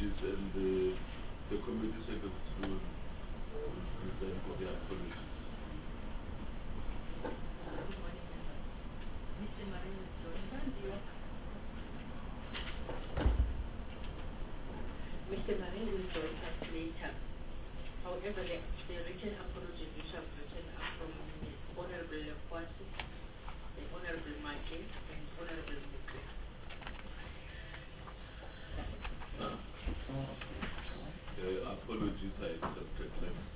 apologies, and the committee secretary will present the apologies. Good morning, members. Mr. Marine is joining us. Mr. Marine will join us later. However, the written apologies which have written are from Honorable Kwasi, the Honorable Mike, and Honorable Mukwe. Apologies are accepted.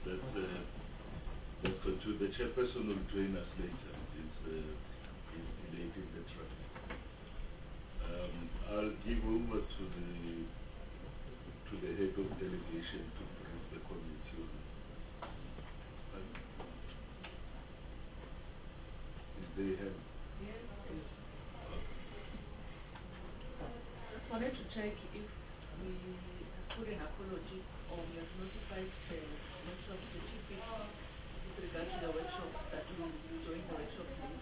Let's continue. The chairperson will join us later. It's delayed in the traffic. I'll give over to the head of delegation to brief the committee on. Is they have? Yes. Okay. Just wanted to check if we put an apology or we have notified the workshop, the chief with regard to the workshop, that we will join the workshop later.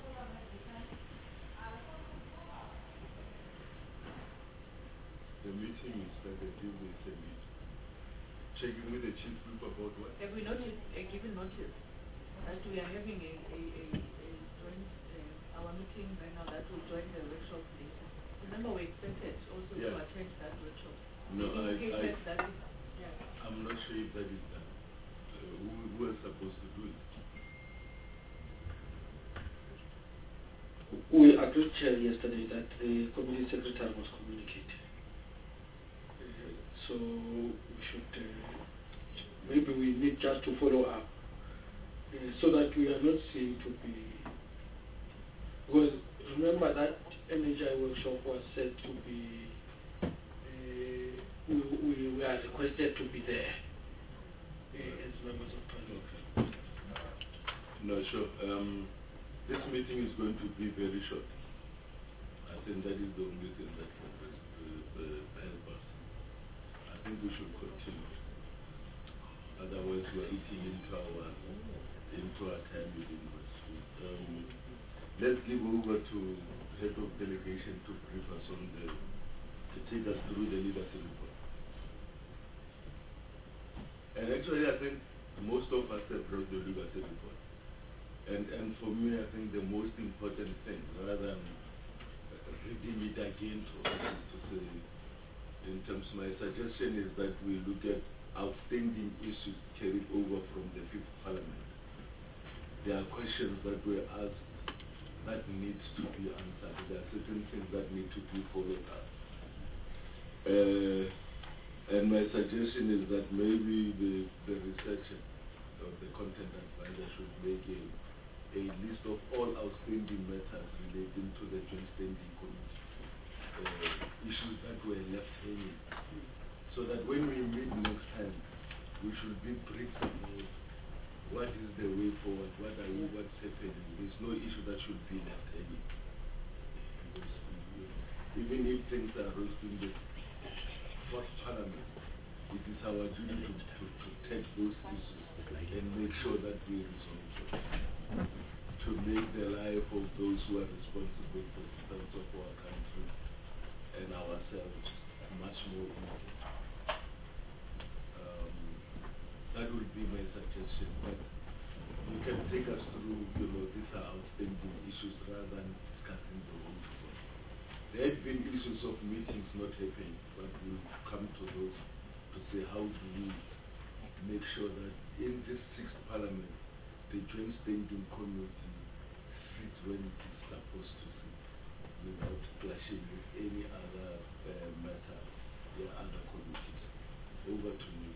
The meeting is started, give me a meeting. Checking with the chief whip about what? Have we not given notice that we are having a joint, our meeting right now, that will join the workshop later? Remember, we expected also to attend that workshop. No, yeah. I'm not sure if that is done. Who is supposed to do it? We agreed yesterday that the committee secretary was communicated. So we should, maybe we need just to follow up so that we are not seen to be, because remember that NHI workshop was said to be, we are requested to be there as members of parliament. Okay. No, sure. This meeting is going to be very short. I think that is the only thing that can help us. I think we should continue. Otherwise, we are eating into our time within this week. Let's give over to head of delegation to brief us on to take us through the leadership report. And actually, I think most of us have read the leadership report. And for me, I think the most important thing, rather than reading it again to us, is to say, in terms of my suggestion is that we look at outstanding issues carried over from the Fifth Parliament. There are questions that were asked that needs to be answered. There are certain things that need to be followed up. And my suggestion is that maybe the researcher of the content advisor should make a list of all outstanding matters relating to the Joint Standing Committee, issues that were left hanging, so that when we meet next time, we should be briefed about what is the way forward, what's happening. There's no issue that should be left hanging. Because even if things are raised in the Fourth Parliament, it is our duty to take those issues and make sure that we resolve them, to make the life of those who are responsible for the defense of our country and ourselves much more easy. That would be my suggestion. But you can take us through, these are outstanding issues rather than discussing the way forward. There have been issues of meetings not happening, but we'll come to those to say how do we make sure that in this sixth parliament, the Joint Standing Committee sits when it is supposed to sit without clashing with any other matter or other committees. Over to you.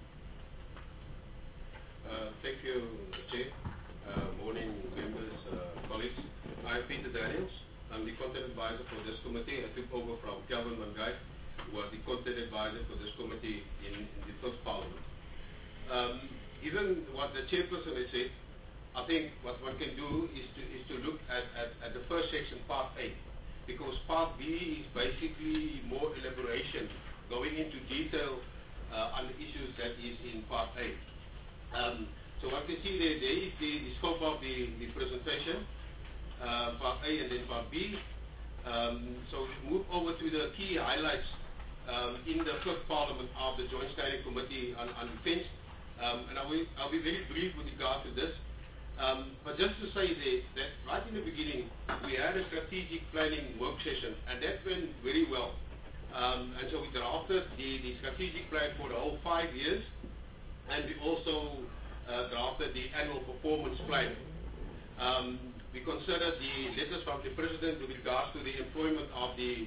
Thank you, Chair. Morning, members, colleagues. I'm Peter Daniels. I'm the content advisor for this committee. I took over from Kelvin Mangai, who was the content advisor for this committee in the First Parliament. Given what the chairperson has said, I think what one can do is to look at the first section, Part A, because Part B is basically more elaboration, going into detail on the issues that is in Part A. So what you see there is the scope of the presentation, Part A and then Part B. So we move over to the key highlights in the 5th Parliament of the Joint Standing Committee on Defence. And I'll be very brief with regard to this. But just to say there that right in the beginning, we had a strategic planning work session, and that went very well. And so we drafted the strategic plan for the whole 5 years, and we also drafted the annual performance plan. We considered the letters from the President with regards to the employment of the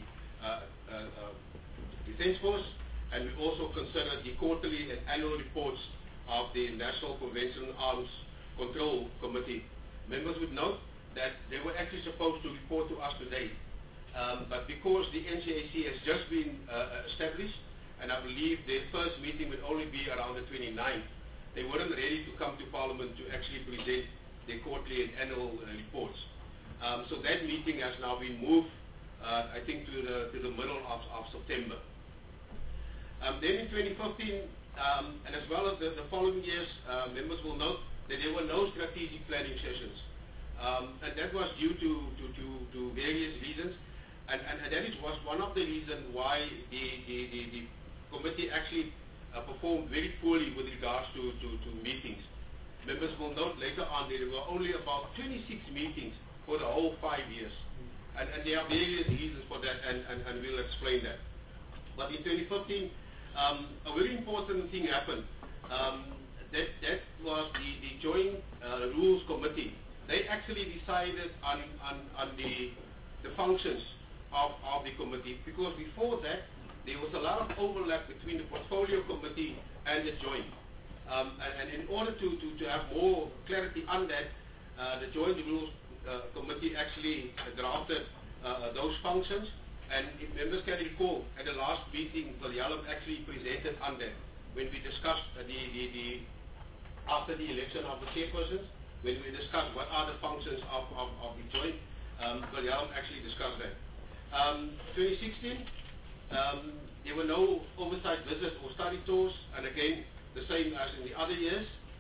Defence Force, and we also considered the quarterly and annual reports of the National Conventional Arms Control Committee. Members would note that they were actually supposed to report to us today, but because the NCAC has just been established, and I believe their first meeting would only be around the 29th, they weren't ready to come to Parliament to actually present their quarterly and annual reports. So that meeting has now been moved, I think, to the middle of September. Then in 2015, and as well as the following years, members will note that there were no strategic planning sessions. And that was due to various reasons. And that was one of the reasons why the committee actually performed very poorly with regards to meetings. Members will note later on there were only about 26 meetings for the whole 5 years. And there are various reasons for that, and we'll explain that. But in 2015, a very important thing happened. That was the Joint Rules Committee. They actually decided on the functions of the committee, because before that, there was a lot of overlap between the Portfolio Committee and the Joint. And in order to have more clarity on that, the Joint Rules Committee actually drafted those functions. And if members can recall, at the last meeting, Viljalom actually presented on that when we discussed after the election of the chairpersons, when we discussed what are the functions of the Joint, Viljalom actually discussed that. 2016, there were no oversight visits or study tours, and again, the same as in the other years.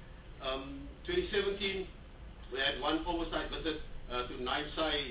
2017, we had one oversight visit to 9th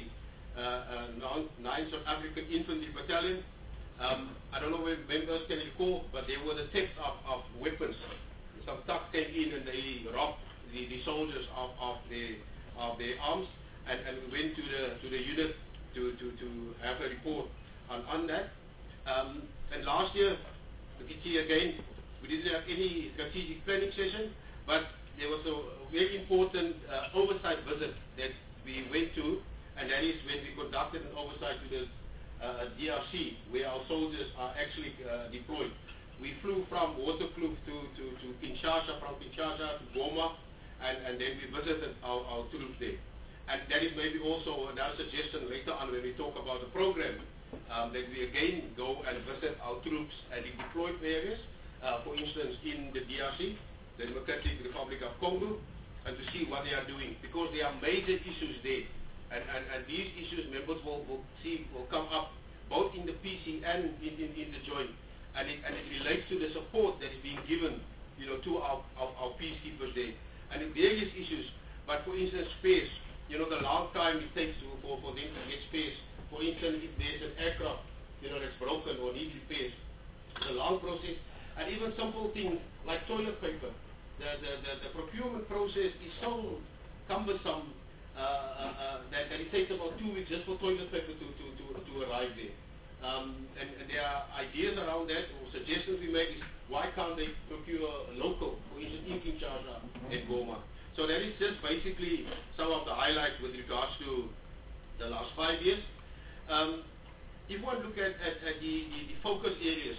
South African Infantry Battalion. I don't know whether members can recall, but there were the theft of weapons. Some thugs came in and they robbed the soldiers of their arms, and we went to the unit to have a report on that. And last year, you can see again, we didn't have any strategic planning session, but there was a very important oversight visit that we went to, and that is when we conducted an oversight to the DRC, where our soldiers are actually deployed. We flew from Waterkloof to Kinshasa, from Kinshasa to Goma, and then we visited our troops there. And that is maybe also another suggestion later on when we talk about the program, that we again go and visit our troops at the deployed areas, for instance in the DRC, the Democratic Republic of Congo, and to see what they are doing, because there are major issues there. And these issues members will come up both in the PC and in the Joint, and it relates to the support that is being given, to our peacekeepers there, and in various issues. But for instance, space, the long time it takes for them to get space. For instance, if there's an aircraft, that's broken or needs repairs, it's a long process. And even simple things like toilet paper, the procurement process is so cumbersome that it takes about 2 weeks just for toilet paper to arrive there. And there are ideas around that, or suggestions we make is, why can't they procure local, for instance, in Kinshasa and Goma? So that is just basically some of the highlights with regards to the last 5 years. If one look at the focus areas,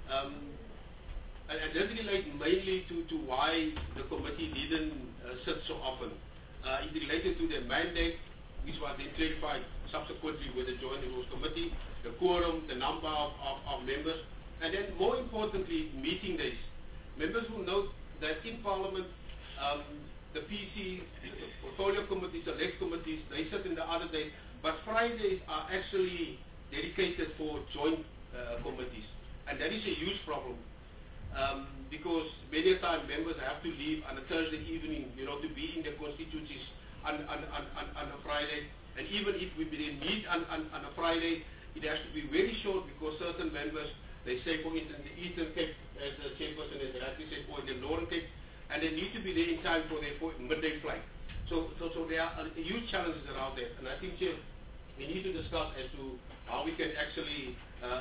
and this relates mainly to why the committee didn't sit so often. It related to their mandate, which was then clarified subsequently with the Joint Rules Committee, the quorum, the number of members, and then more importantly, meeting days. Members will note that in Parliament, the PCs, the portfolio committees, the select committees, they sit in the other days, but Fridays are actually dedicated for joint committees, and that is a huge problem. Because many times members have to leave on a Thursday evening, to be in their constituencies on a Friday. And even if we meet on a Friday, it has to be very short because certain members They say, for instance, the Eastern Cape, as the chairperson has rightly said, or the Northern Cape, and they need to be there in time for their midday flight. So there are huge challenges around that, and I think, Chair, we need to discuss as to how we can actually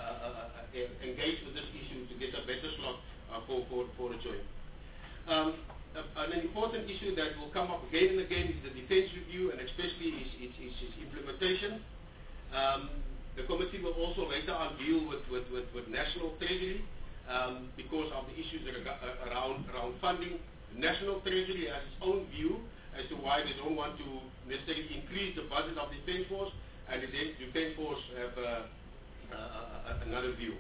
engage with this issue to get a better slot for a joint. An important issue that will come up again and again is the defense review, and especially its implementation. The committee will also later on deal with National Treasury because of the issues that are around funding. National Treasury has its own view as to why they don't want to necessarily increase the budget of the Defense Force, and the Defense Force have another view.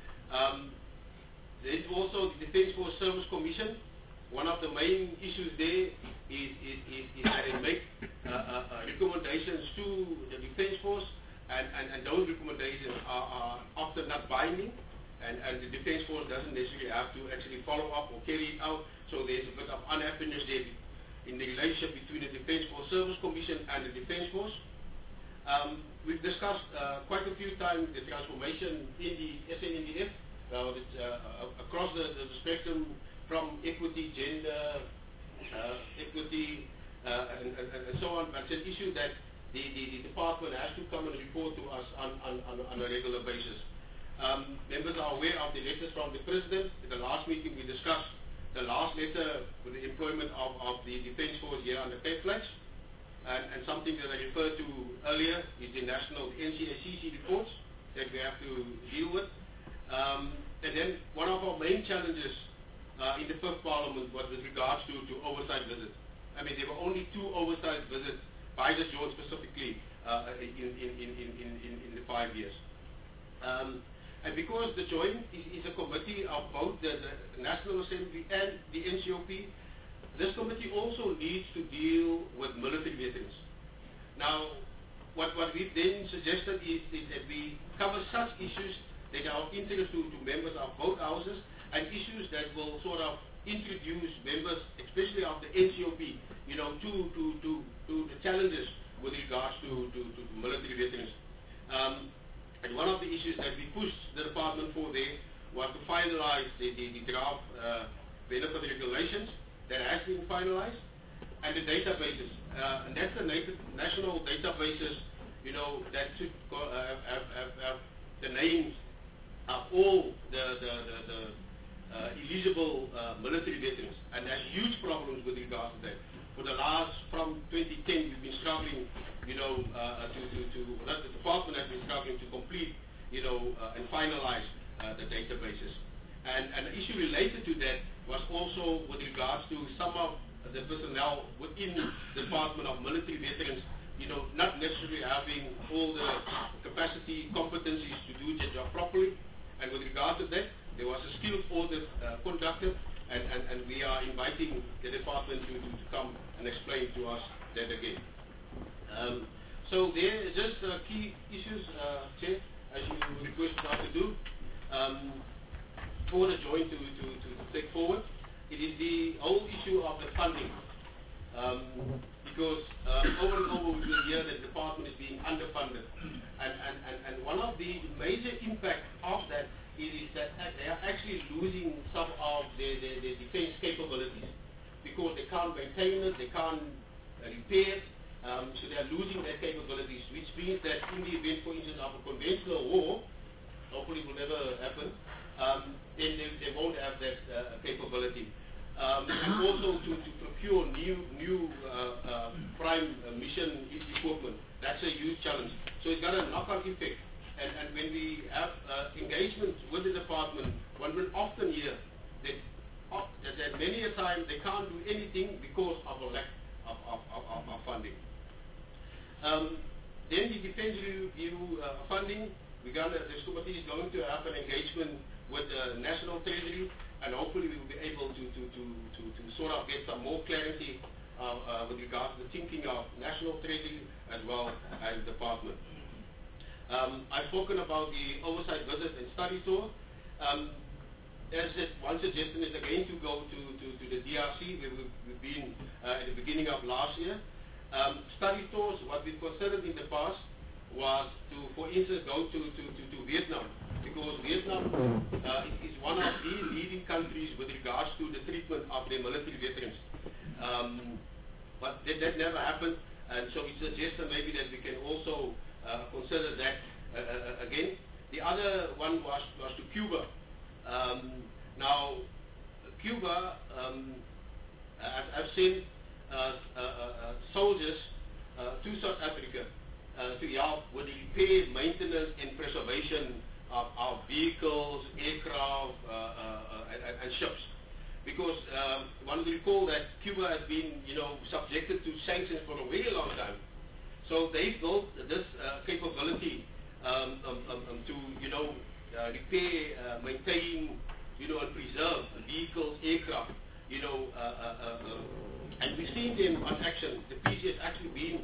There's also the Defense Force Service Commission. One of the main issues there is that they make recommendations to the Defense Force, and those recommendations are often not binding, and the Defense Force doesn't necessarily have to actually follow up or carry it out. So there's a bit of unhappiness there in the relationship between the Defense Force Service Commission and the Defense Force. We've discussed quite a few times the transformation in the SANDF across the spectrum, from equity, gender, equity, and so on. But it's an issue that the department has to come and report to us on a regular basis. Members are aware of the letters from the President. In the last meeting we discussed the last letter with the employment of the Defense Force here under Cape Flats, and something that I referred to earlier is the NCACC reports that we have to deal with. And then one of our main challenges in the first Parliament was with regards to oversight visits. I mean, there were only 2 oversight visits by the Joint specifically in the 5 years. And because the Joint is a committee of both the National Assembly and the NCOP, this committee also needs to deal with military veterans. Now, what we've then suggested is that we cover such issues that are of interest to members of both houses, and issues that will sort of introduce members, especially of the NCOP, to the challenges with regards to military veterans. And one of the issues that we pushed the department for there was to finalize the draft benefit regulations that has been finalized, and the databases. And that's the national databases, that should have the names of all the eligible military veterans. And there's huge problems with regards to that. For the last, from 2010, we've been struggling, the department has been struggling to complete, and finalize the databases. And the issue related to that was also with regards to some of the personnel within the Department of Military Veterans, not necessarily having all the capacity, competencies to do their job properly. And with regard to that, there was a skills audit conducted, and we are inviting the department to come and explain to us that again. So there are just key issues, Chair, as you requested us to do, for the Joint to take forward. It is the whole issue of the funding, because over and over we will hear that the department is being underfunded, and one of the major impact of that is that they are actually losing some of their defense capabilities, because they can't maintain it, they can't repair it, so they are losing their capabilities, which means that in the event, for instance, of a conventional war, hopefully it will never happen, then they won't have that capability. And also to procure new prime mission equipment, that's a huge challenge. So it's got a knock-on effect. And when we have engagements with the department, one will often hear that many a time they can't do anything because of a lack of funding. Then the defense review funding, this committee is going to have an engagement with the National Treasury, and hopefully we will be able to sort of get some more clarity with regards to the thinking of National Treasury as well as the department. I've spoken about the oversight visit and study tour. As one suggestion is again to go to the DRC, where we've been at the beginning of last year. Study tours, what we considered in the past was to, for instance, go to Vietnam, because Vietnam is one of the leading countries with regards to the treatment of their military veterans. But that never happened, and so we suggested maybe that we can also consider that again. The other one was to Cuba. Now, Cuba, I've seen soldiers to South Africa to help with the repair, maintenance, and preservation of vehicles, aircraft, and ships. Because one will recall that Cuba has been, subjected to sanctions for a very long time. So they built this capability to, repair, maintain, and preserve vehicles, aircraft, and we've seen them on action. The PC has actually been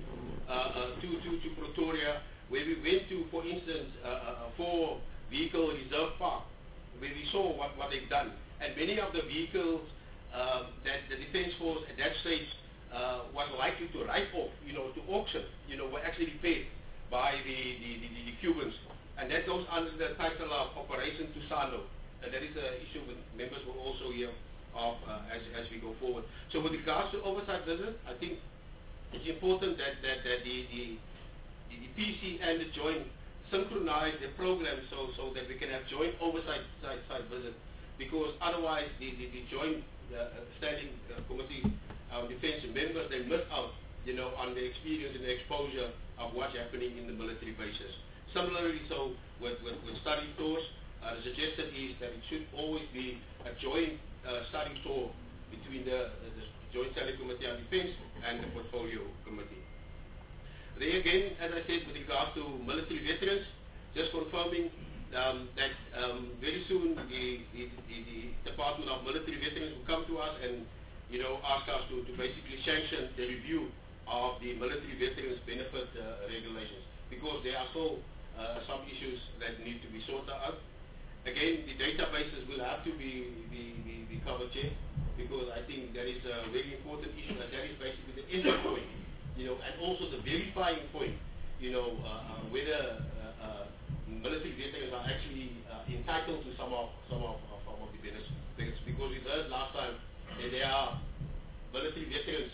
to Pretoria, where we went to, for instance, for vehicle reserve park, where we saw what they've done. And many of the vehicles that the Defence Force at that stage was likely to write off, to auction, were actually repaired by the Cubans. And that goes under the title of Operation Tusano. And that is an issue with members will also hear of as we go forward. So with regards to oversight visit, I think it's important that the PC and the joint synchronize the program so that we can have joint oversight site visit, because otherwise the joint standing committee defense members, they miss out on the experience and the exposure of what's happening in the military bases. Similarly, so with study tours, the suggestion is that it should always be a joint study tour between the Joint Standing Committee on Defense and the Portfolio Committee. There again, as I said, with regard to military veterans, just confirming that very soon the Department of Military Veterans will come to us and ask us to basically sanction the review of the military veterans benefit regulations, because there are still some issues that need to be sorted out. Again, the databases will have to be covered, Chair, because I think that is a very important issue, and that is basically the entry point, and also the verifying point, whether military veterans are actually entitled to some of the benefits, because we heard last time that there are military veterans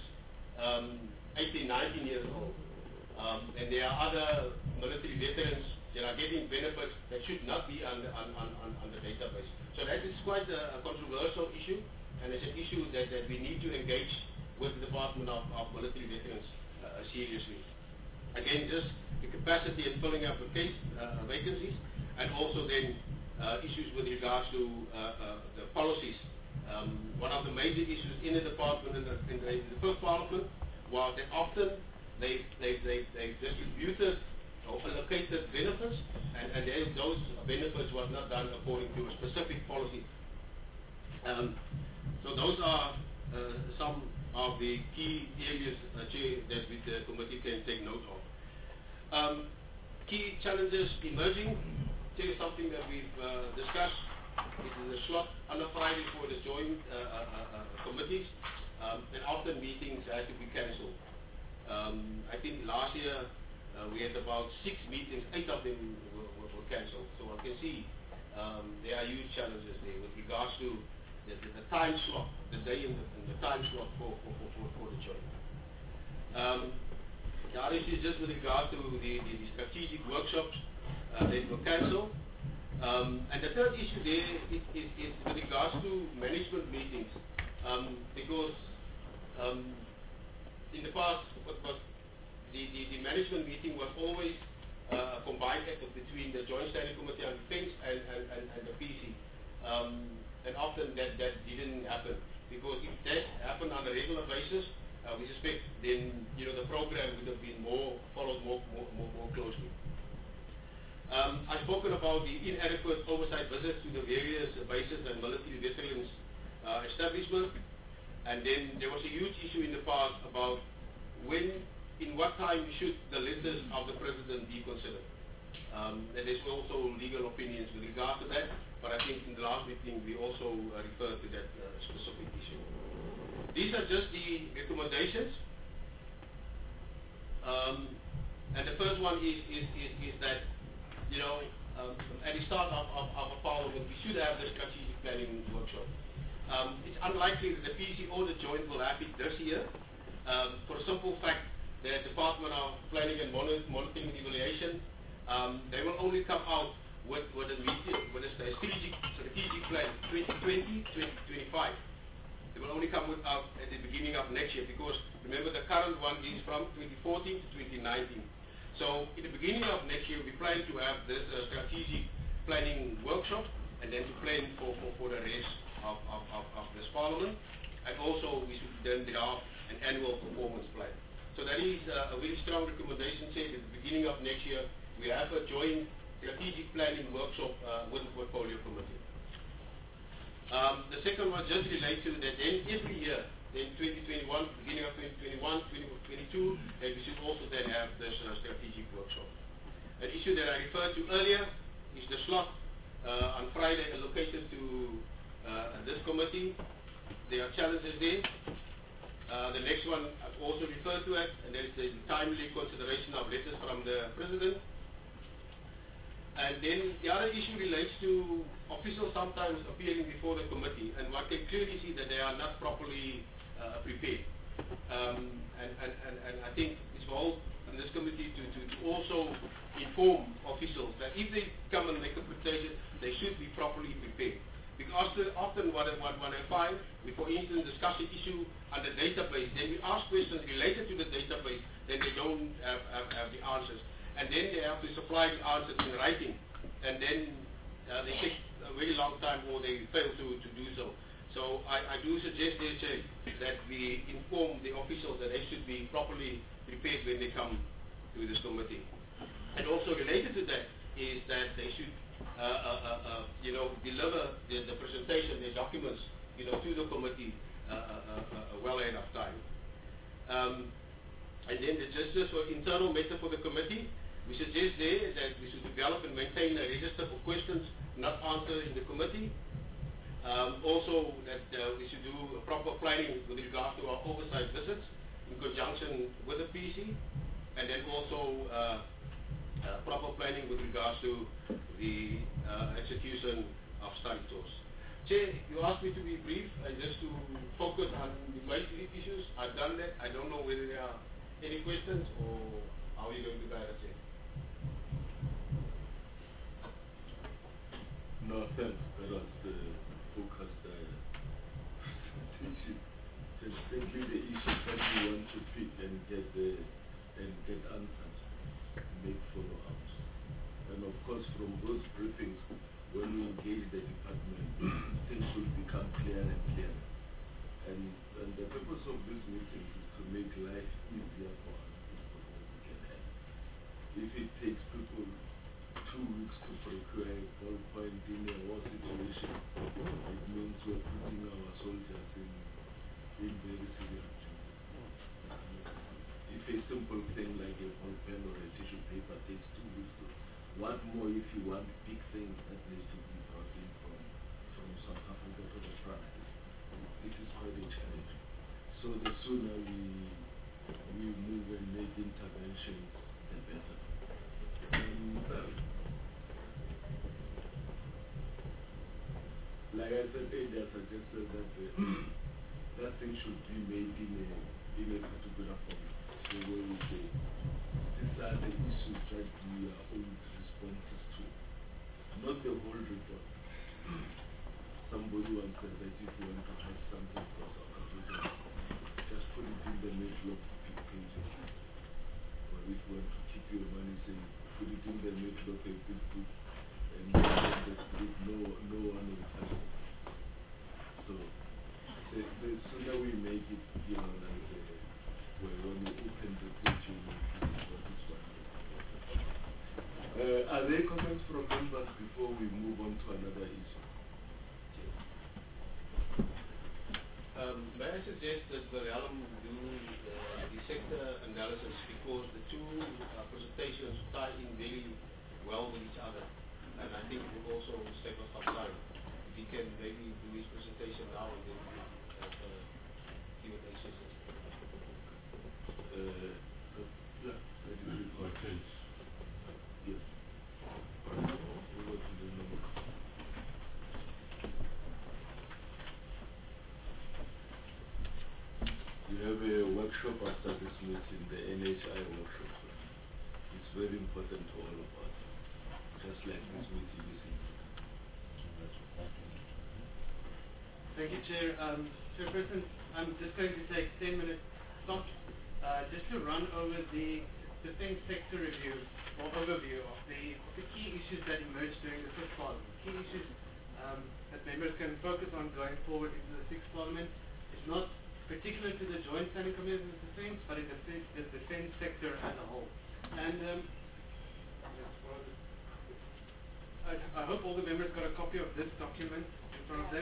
18, 19 years old, and there are other military veterans that are getting benefits that should not be on the database. So that is quite a controversial issue, and it's an issue that we need to engage with the Department of Military Veterans seriously. Again, just the capacity in filling up the case vacancies, and also then issues with regards to the policies. One of the major issues in the department in the first parliament was that often they distributed or allocated benefits, and those benefits was not done according to a specific policy. So those are some of the key areas, Chair, that the committee can take note of. Key challenges emerging, Chair, something that we've discussed. It is a slot on a Friday for the joint committees, and often meetings had to be cancelled. I think last year we had about 6 meetings, 8 of them were cancelled. So I can see there are huge challenges there with regards to the time slot, the day and the time slot for the joint. The other issue is just with regard to the strategic workshops that were cancelled. And the third issue there is with regards to management meetings, because in the past, the management meeting was always a combined effort between the Joint Standing Committee on Defense and the PC. And often that didn't happen, because if that happened on a regular basis, we suspect then the program would have been followed more closely. I've spoken about the inadequate oversight visits to the various bases and military veterans establishments, and then there was a huge issue in the past about in what time should the letters of the President be considered. And there's also legal opinions with regard to that, but I think in the last meeting we also referred to that specific issue. These are just the recommendations. And the first one is that, at the start of a parliament, we should have the strategic planning workshop. It's unlikely that the PC or the joint will have it this year, for a simple fact, the Department of Planning and Monitoring and Evaluation, they will only come out with a strategic plan 2020-2025. They will only come out at the beginning of next year, because remember the current one is from 2014 to 2019. So in the beginning of next year, we plan to have this strategic planning workshop, and then to plan for the rest of this parliament. And also we should then draft an annual performance plan. So that is a very strong recommendation, said at the beginning of next year, we have a joint strategic planning workshop with the Portfolio Committee. The second one just relates to that then every year, in 2021, beginning of 2021, 2022, and we should also then have this strategic workshop. An issue that I referred to earlier is the slot on Friday allocated to this committee. There are challenges there. The next one I've also referred to it, and that is the timely consideration of letters from the President. And then the other issue relates to officials sometimes appearing before the committee, and one can clearly see that they are not properly prepared. And I think it's for all in this committee to also inform officials that if they come and make a presentation, they should be properly prepared. Because often what I find, we for instance discuss an issue on the database, then we ask questions related to the database, then they don't have the answers. And then they have to supply the answers in writing, and then they take a very long time, or they fail to do so. So I do suggest, Chair, that we inform the officials that they should be properly prepared when they come to this committee. And also related to that is that they should deliver the presentation, the documents, to the committee well ahead of time. And then just for internal matter for the committee, we suggest there that we should develop and maintain a register for questions not answered in the committee. Also that we should do a proper planning with regard to our oversight visits in conjunction with the PC, and then also proper planning with regards to the execution of study tours. Chair, you asked me to be brief and just to focus on the basic issues. I've done that. I don't know whether there are any questions, or how are you going to guide us, Chair? No, thanks. That was the focused presentation. Just simply the issues that we want to pick and get answers, make follow-ups. And of course, from those briefings, when we engage the department, things will become clearer and clearer. And the purpose of this meeting is to make life easier for us so that we can help. If it takes people 2 weeks to procure a ballpoint in a war situation, it means we're putting our soldiers in very serious danger. If a simple thing like a ballpen or a tissue paper takes 2 weeks, what more if you want big things that needs to be brought in from South Africa to the front? It is quite a challenge. So the sooner we move and make interventions, the better. Like I said earlier, suggested that that thing should be made in a particular form. So where we say, these are the issues that we are owed responses to. Not the whole report. Somebody once said that if you want to hide something from South Africa, just put it in the middle of 50 pages. Or if you want to keep your money safe, put it in the middle of a big book. And the street, no one will touch it. So the sooner we make it, like when we open the page, this is what is wanted. Are there comments from members before we move on to another issue? May I suggest that Wilhelm do the sector analysis, because the two presentations tie in very well with each other. And I think it will also save us some time. If he can maybe do his presentation now and then have a Q&A session. Yeah, that is it. Okay. Yes. have a workshop after this meeting, the NHI workshop. It's very important to all of us, just like this meeting is important. Thank you, Chair. Chairperson, I'm just going to take 10 minutes stop just to run over the defence sector review or overview of the key issues that emerged during the 5th Parliament. Key issues that members can focus on going forward into the 6th Parliament. It's not particular to the Joint Standing Committee of Defence, but it affects the defence sector as a whole. And I hope all the members got a copy of this document in front of them.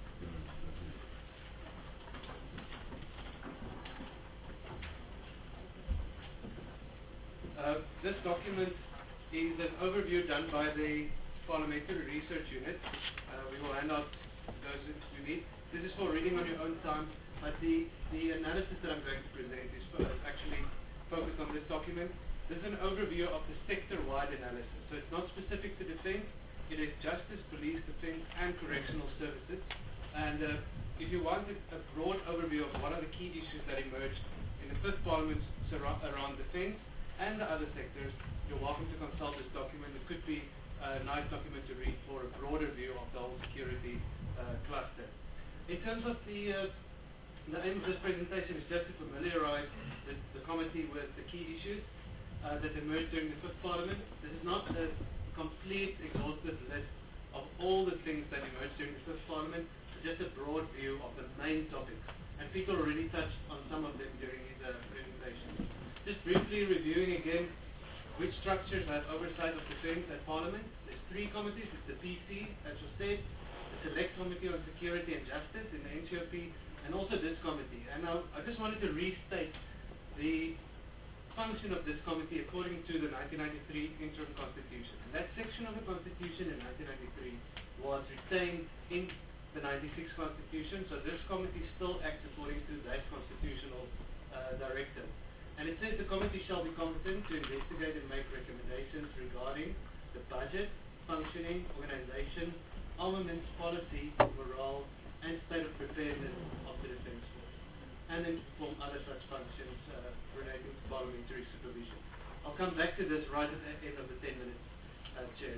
This document is an overview done by the Parliamentary Research Unit. We will hand out those if you need. This is for reading on your own time, but the analysis that I'm going to present is actually focused on this document. This is an overview of the sector-wide analysis. So it's not specific to defence. It is justice, police, defence, and correctional services. And if you want a broad overview of what are the key issues that emerged in the 5th Parliament around defence and the other sectors, you're welcome to consult this document. It could be a nice document to read for a broader view of the whole security cluster. In terms of the aim of this presentation is just to familiarize the committee with the key issues that emerged during the 5th Parliament. This is not a complete, exhaustive list of all the things that emerged during the 5th Parliament, but just a broad view of the main topics. And Peter already touched on some of them during his presentation. Just briefly reviewing again which structures have oversight of defence at Parliament. There's 3 committees. It's the PC, as was said, the Select Committee on Security and Justice in the NCOP, and also this committee. And now I just wanted to restate the function of this committee according to the 1993 Interim Constitution. And that section of the Constitution in 1993 was retained in the 96 Constitution, so this committee still acts according to that constitutional directive. And it says the committee shall be competent to investigate and make recommendations regarding the budget, functioning, organization, armaments policy, morale, and state of preparedness of the defence force, and then perform other such functions relating to parliamentary supervision. I'll come back to this right at the end of the 10 minutes, Chair.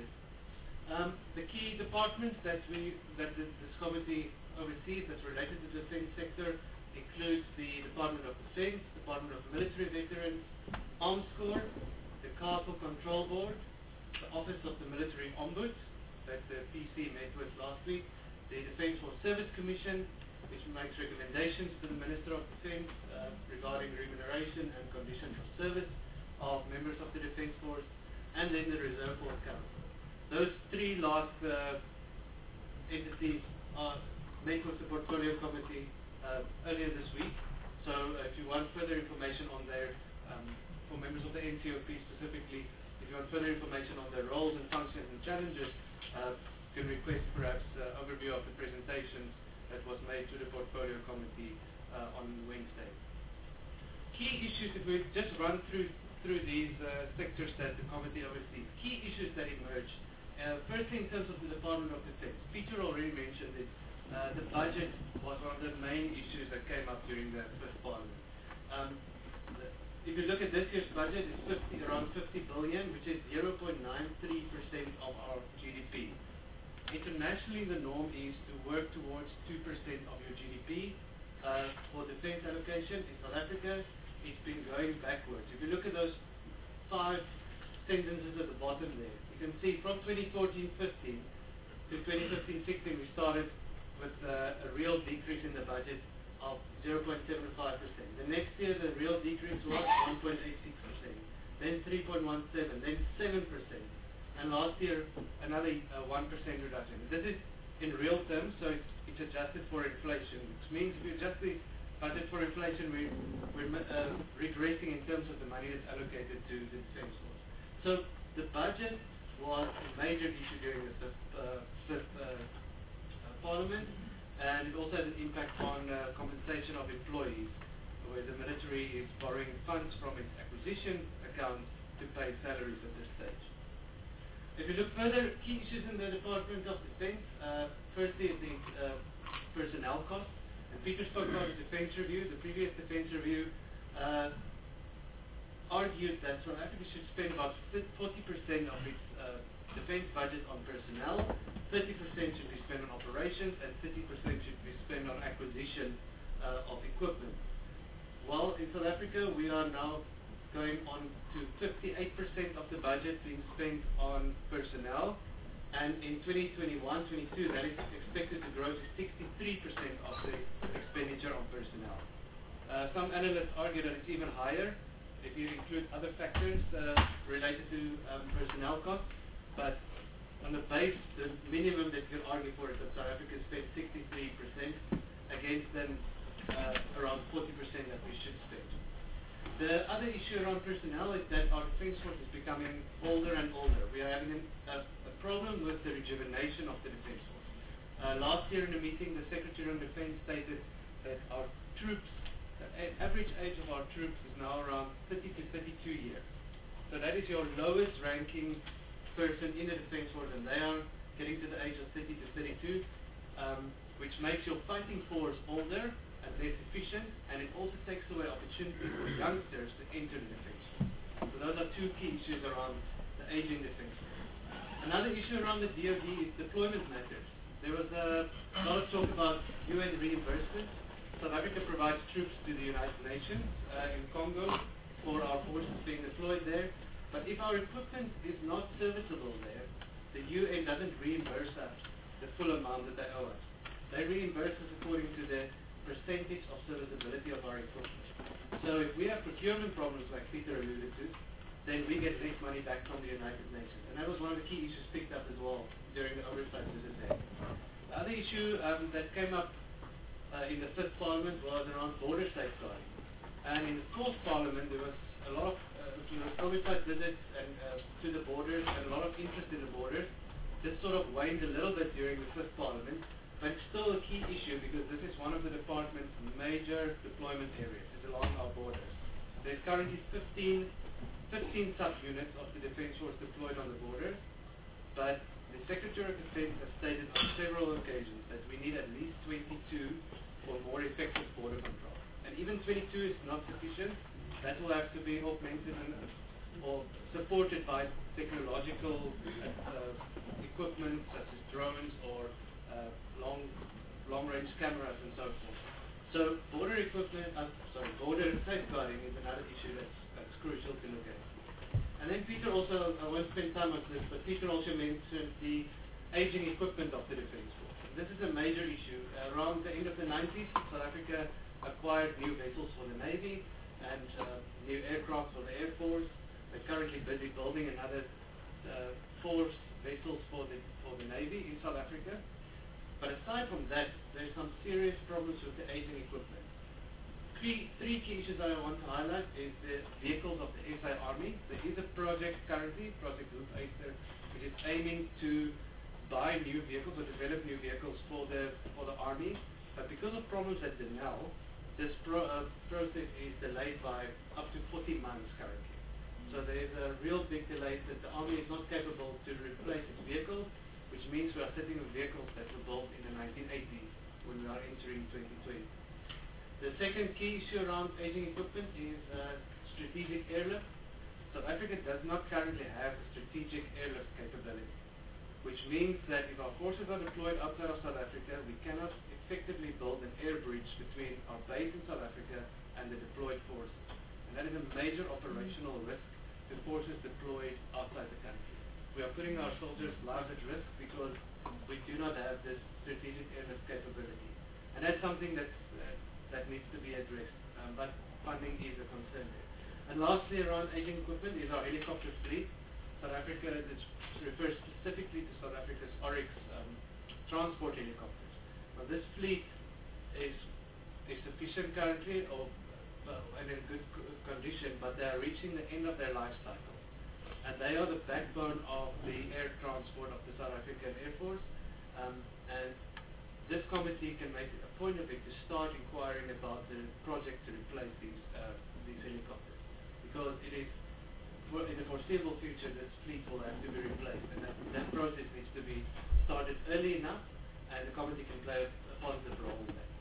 The key departments that this committee oversees that's related to the defence sector includes the Department of Defence, Department of Military Veterans, Arms Corps, the Castle Control Board, the Office of the Military Ombuds that the PC met with last week, the Defence Force Service Commission, which makes recommendations to the Minister of Defence regarding remuneration and conditions of service of members of the Defence Force, and then the Reserve Force Council. Those 3 last entities are met with the Portfolio Committee earlier this week. So if you want further information on their, for members of the NCOP specifically, if you want further information on their roles and functions and challenges, you can request perhaps an overview of the presentations that was made to the Portfolio Committee on Wednesday. Key issues, if we just run through these sectors that the committee oversees, key issues that emerge. Firstly, in terms of the Department of Defence, Peter already mentioned it. The budget was one of the main issues that came up during the 5th Parliament. If you look at this year's budget, it's around 50 billion, which is 0.93% of our GDP. Internationally, the norm is to work towards 2% of your GDP. For defence allocation in South Africa, it's been going backwards. If you look at those 5 sentences at the bottom there, you can see from 2014-15 to 2015-16, we started with a real decrease in the budget of 0.75%. The next year, the real decrease was 1.86%, then 3.17%, then 7%, and last year, another 1% reduction. This is in real terms, so it's adjusted for inflation, which means if you adjust the budget for inflation, we're regressing in terms of the money that's allocated to the defence force. So the budget was a major issue during the 5th Parliament, and it also has an impact on compensation of employees, where the military is borrowing funds from its acquisition account to pay salaries at this stage. If you look further, key issues in the Department of Defence, firstly is the personnel costs. And Peter spoke about the defense review. The previous defense review argued that South Africa should spend about 40% of its defense budget on personnel, 30% should be spent on operations, and 30% should be spent on acquisition of equipment. Well, in South Africa, we are now going on to 58% of the budget being spent on personnel, and in 2021-22, that is expected to grow to 63% of the expenditure on personnel. Some analysts argue that it's even higher if you include other factors related to personnel costs, but on the base, the minimum that you can argue for is that South Africa spent 63% against then around 40% that we should spend. The other issue around personnel is that our defense force is becoming older and older. We are having a problem with the rejuvenation of the defense force. Last year in a meeting, the Secretary of Defense stated that our troops, the average age of our troops is now around 30 to 32 years. So that is your lowest ranking person in the defense force, and they are getting to the age of 30 to 32, which makes your fighting force older and less efficient, and it also takes away opportunities for youngsters to enter the defense force. So those are two key issues around the aging defense force. Another issue around the DoD is deployment matters. There was a lot of talk about UN reimbursement. South Africa provides troops to the United Nations in Congo for our forces being deployed there. But if our equipment is not serviceable there, the UN doesn't reimburse us the full amount that they owe us. They reimburse us according to the percentage of serviceability of our equipment. So if we have procurement problems like Peter alluded to, then we get less money back from the United Nations. And that was one of the key issues picked up as well during the oversight visit there. The other issue that came up in the 5th Parliament was around border safeguarding. And in the 4th Parliament, there was a lot of oversight visits and to the borders and a lot of interest in the borders. This sort of waned a little bit during the 5th Parliament, but it's still a key issue because this is one of the department's major deployment areas, is along our borders. There's currently 15 subunits of the Defence Force deployed on the borders, but the Secretary of Defence has stated on several occasions that we need at least 22 for more effective border control. And even 22 is not sufficient. That will have to be augmented or supported by technological equipment such as drones or long-range cameras and so forth. So border safeguarding is another issue that's crucial to look at. And then Peter also, I won't spend time on this, but Peter also mentioned the aging equipment of the Defence Force. This is a major issue. Around the end of the 90s, South Africa acquired new vessels for the Navy and new aircraft for the Air Force. We're currently busy building another 4 vessels for the Navy in South Africa. But aside from that, there's some serious problems with the aging equipment. Three key issues that I want to highlight is the vehicles of the SA Army. There is a project currently, Project Hoop Easter, which is aiming to buy new vehicles or develop new vehicles for the Army. But because of problems at Denel, this process is delayed by up to 40 months currently. So there is a real big delay that the Army is not capable to replace its vehicles, which means we are sitting with vehicles that were built in the 1980s when we are entering 2020. The second key issue around aging equipment is strategic airlift. South Africa does not currently have a strategic airlift capability, which means that if our forces are deployed outside of South Africa, we cannot effectively build an air bridge between our base in South Africa and the deployed forces. And that is a major operational risk to forces deployed outside the country. We are putting our soldiers' lives at risk because we do not have this strategic airlift capability. And that's something that needs to be addressed, but funding is a concern there. And lastly, around aging equipment is our helicopter fleet. South Africa, this refers specifically to South Africa's Oryx transport helicopters. Now this fleet is sufficient currently and in good condition, but they are reaching the end of their life cycle. And they are the backbone of the air transport of the South African Air Force. And this committee can make a point of it to start inquiring about the project to replace these helicopters. Because it is, in the foreseeable future, this fleet will have to be replaced. And that process needs to be started early enough, and the committee can play a positive role in that.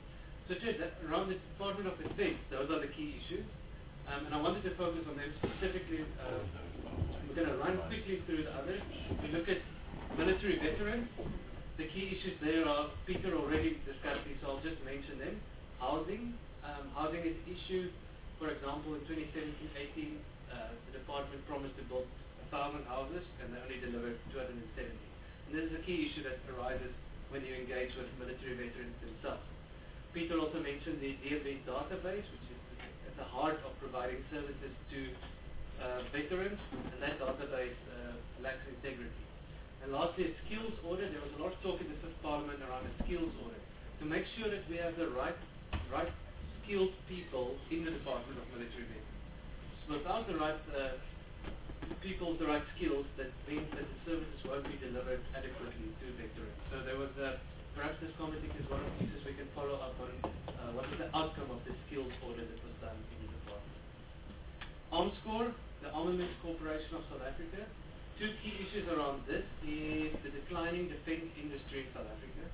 So Chair, around the Department of Defense, those are the key issues. And I wanted to focus on them specifically. We're going to run quickly through the others. If we look at military veterans, the key issues there are, Peter already discussed these, so I'll just mention them. Housing. Housing is an issue. For example, in 2017-18, the department promised to build 1,000 houses, and they only delivered 270. And this is a key issue that arises when you engage with military veterans themselves. Peter also mentioned the DFV database, which is at the heart of providing services to veterans, and that database lacks integrity. And lastly, a skills audit. There was a lot of talk in the Fifth Parliament around a skills audit to make sure that we have the right skilled people in the Department of Military Veterans. So without the right people with the right skills, that means that the services won't be delivered adequately to veterans. So there was perhaps this committee is one of the pieces we can follow up on what is the outcome of the skills audit that was done in the department. Armscor, the Armaments Corporation of South Africa. Two key issues around this is the declining defense industry in South Africa.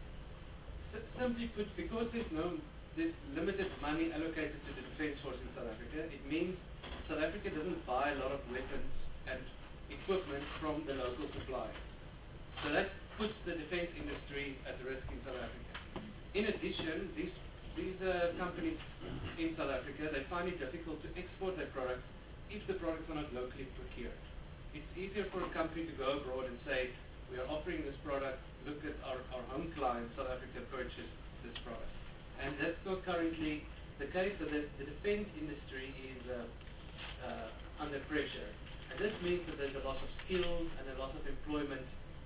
Simply put, because there's limited money allocated to the defense force in South Africa, it means South Africa doesn't buy a lot of weapons and equipment from the local suppliers. So that puts the defense industry at risk in South Africa. In addition, these companies in South Africa, they find it difficult to export their products if the products are not locally procured. It's easier for a company to go abroad and say, we are offering this product, look at our home client, South Africa purchased this product. And that's not currently the case, so that the defense industry is under pressure. And this means that there's a loss of skills and a loss of employment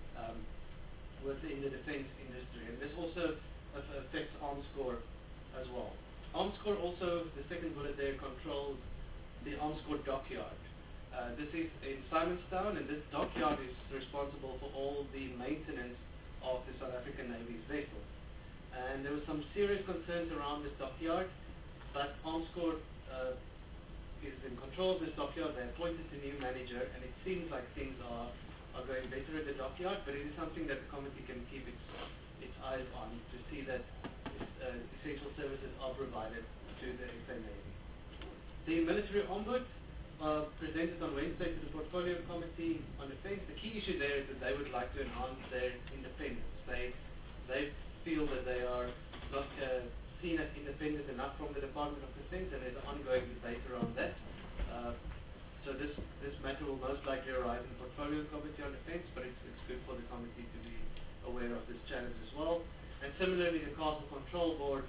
within the defense industry. And this also affects Armscor as well. Armscor also, the second bullet there, controls the Armscor dockyard. This is in Simonstown, and this dockyard is responsible for all the maintenance of the South African Navy's vessels. And there were some serious concerns around this dockyard, but Armscor is in control of this dockyard. They appointed a new manager, and it seems like things are going better at the dockyard, but it is something that the committee can keep its eyes on to see that essential services are provided to the SA Navy. The military ombud presented on Wednesday to the Portfolio Committee on Defense. The key issue there is that they would like to enhance their independence. They feel that they are not seen as independent enough from the Department of Defense, and there's an ongoing debate around that. So this matter will most likely arise in the Portfolio Committee on Defense, but it's good for the committee to be aware of this challenge as well. And similarly, the Castle Control Board,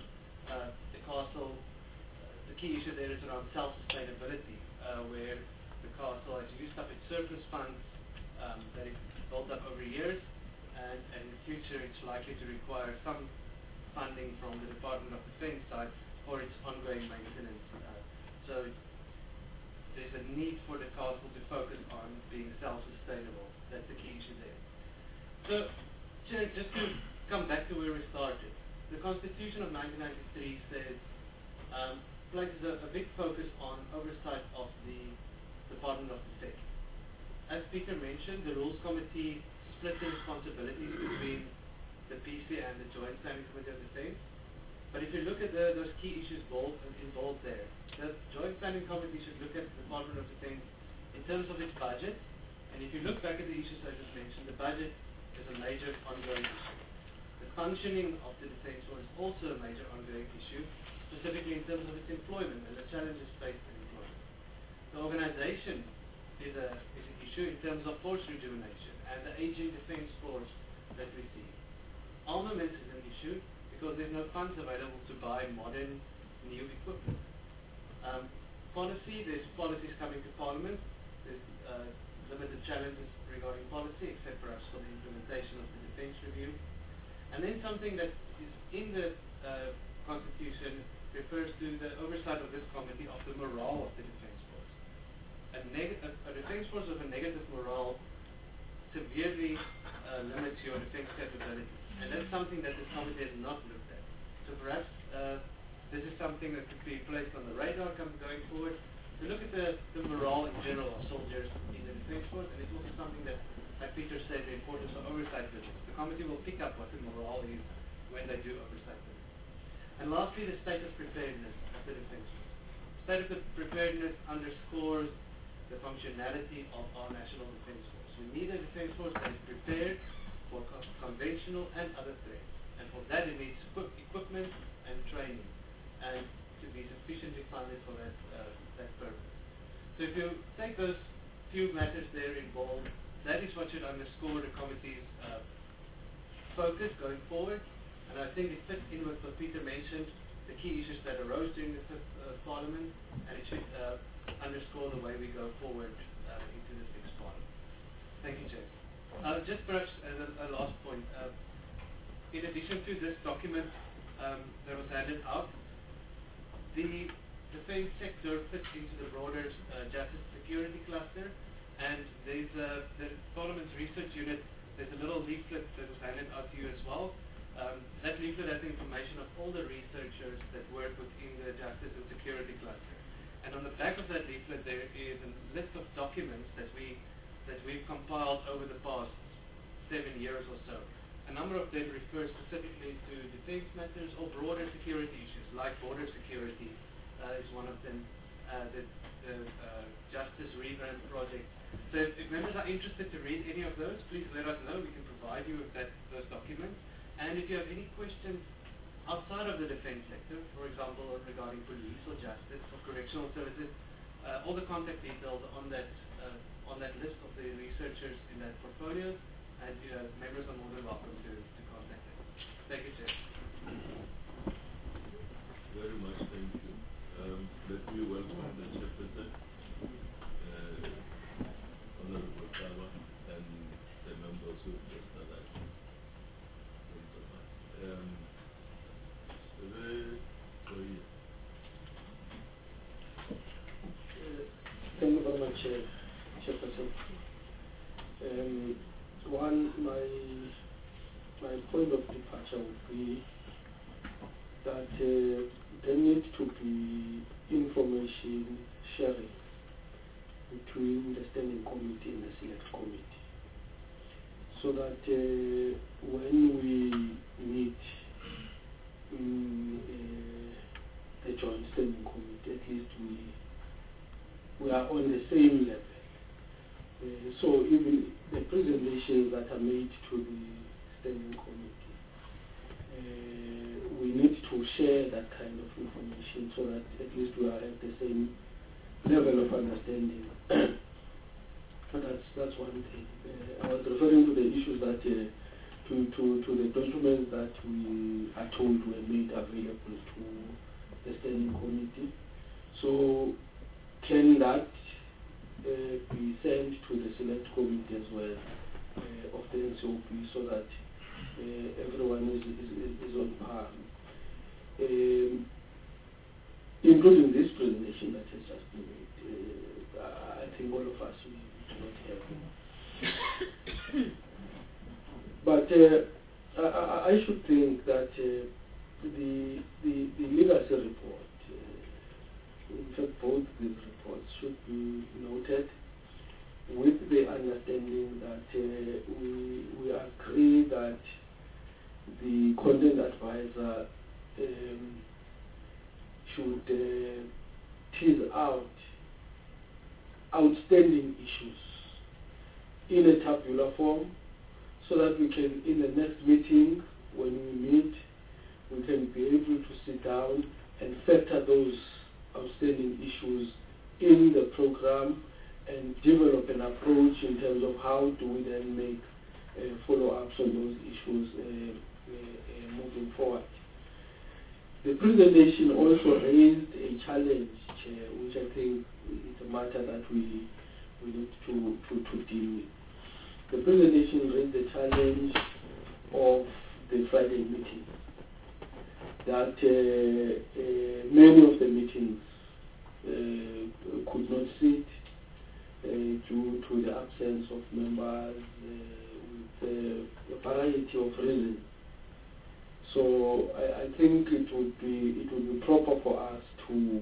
the key issue there is around self-sustainability, where the castle has used up its surplus funds that it built up over years, and in the future it's likely to require some funding from the Department of Defense side for its ongoing maintenance. So there's a need for the castle to focus on being self-sustainable. That's the key issue there. So, Chair, just to come back to where we started, the Constitution of 1993 says places a big focus on oversight of the Department of Defense. As Peter mentioned, the Rules Committee split the responsibilities between the PC and the Joint Standing Committee of Defense. But if you look at those key issues involved there, the Joint Standing Committee should look at the Department of Defense in terms of its budget. And if you look back at the issues I just mentioned, the budget is a major ongoing issue. The functioning of the Defense Force is also a major ongoing issue, specifically in terms of its employment and the challenges faced in employment. The organization is an issue in terms of force rejuvenation and the aging Defense Force that we see. Armaments is an issue because there's no funds available to buy modern, new equipment. Policy, there's policies coming to Parliament. There's limited challenges regarding policy, except perhaps for the implementation of the Defence Review. And then something that is in the Constitution refers to the oversight of this committee of the morale of the Defence Force. A Defence Force with a negative morale severely limits your defence capabilities. And that's something that this committee has not looked at. So perhaps this is something that could be placed on the radar going forward, to look at the morale in general of soldiers in the Defence Force, and it's also something that, like Peter said, the importance of oversight visits. The committee will pick up what the morale is when they do oversight visits. And lastly, the state of preparedness of the defense force. State of preparedness underscores the functionality of our national defense force. We need a defense force that is prepared for conventional and other threats. And for that, it needs equipment and training, and to be sufficiently funded for that purpose. So if you take those few matters there in bold, that is what should underscore the committee's focus going forward. And I think it fits in with what Peter mentioned, the key issues that arose during the fifth Parliament, and it should underscore the way we go forward into the sixth Parliament. Thank you, Chair. Just perhaps as a last point, in addition to this document that was handed out, the defense sector fits into the broader justice security cluster, and there's the Parliament's research unit, there's a little leaflet that was handed out to you as well. That leaflet has information of all the researchers that work within the justice and security cluster. And on the back of that leaflet there is a list of documents that we've compiled over the past 7 years or so. A number of them refer specifically to defense matters or broader security issues, like border security is one of them, the Justice Rebrand Project. So if members are interested to read any of those, please let us know. We can provide you with those documents. And if you have any questions outside of the defense sector, for example, regarding police or justice or correctional services, all the contact details on that list of the researchers in that portfolio, and members are more than welcome to contact them. Thank you, Chair. Very much, thank you. Let me welcome the Chairperson, Honorable Kaba, and the members who just arrived. Thank you very much, Chairperson. My point of departure would be that there needs to be information sharing between the Standing Committee and the Select Committee, so that when we meet in the Joint Standing Committee, at least we are on the same level. So even the presentations that are made to the Standing Committee, we need to share that kind of information so that at least we are at the same level of understanding. That's one thing. I was referring to the issues that to the documents that we are told were made available to the Standing Committee. So can that be sent to the Select Committee as well of the NCOP, so that everyone is on par, including this presentation that has just been made. I think all of us we do not have. But I should think that the legacy report, in fact both these reports, should be noted with the understanding that we agree that the content advisor should tease out outstanding issues in a tabular form, so that we can, in the next meeting, when we meet, we can be able to sit down and factor those outstanding issues in the program and develop an approach in terms of how do we then make follow-ups on those issues moving forward. The presentation also raised a challenge, which I think is a matter that we need to deal with. The presentation raised the challenge of the Friday meetings, that many of the meetings could not sit due to the absence of members with a variety of reasons. So I think it would be proper for us to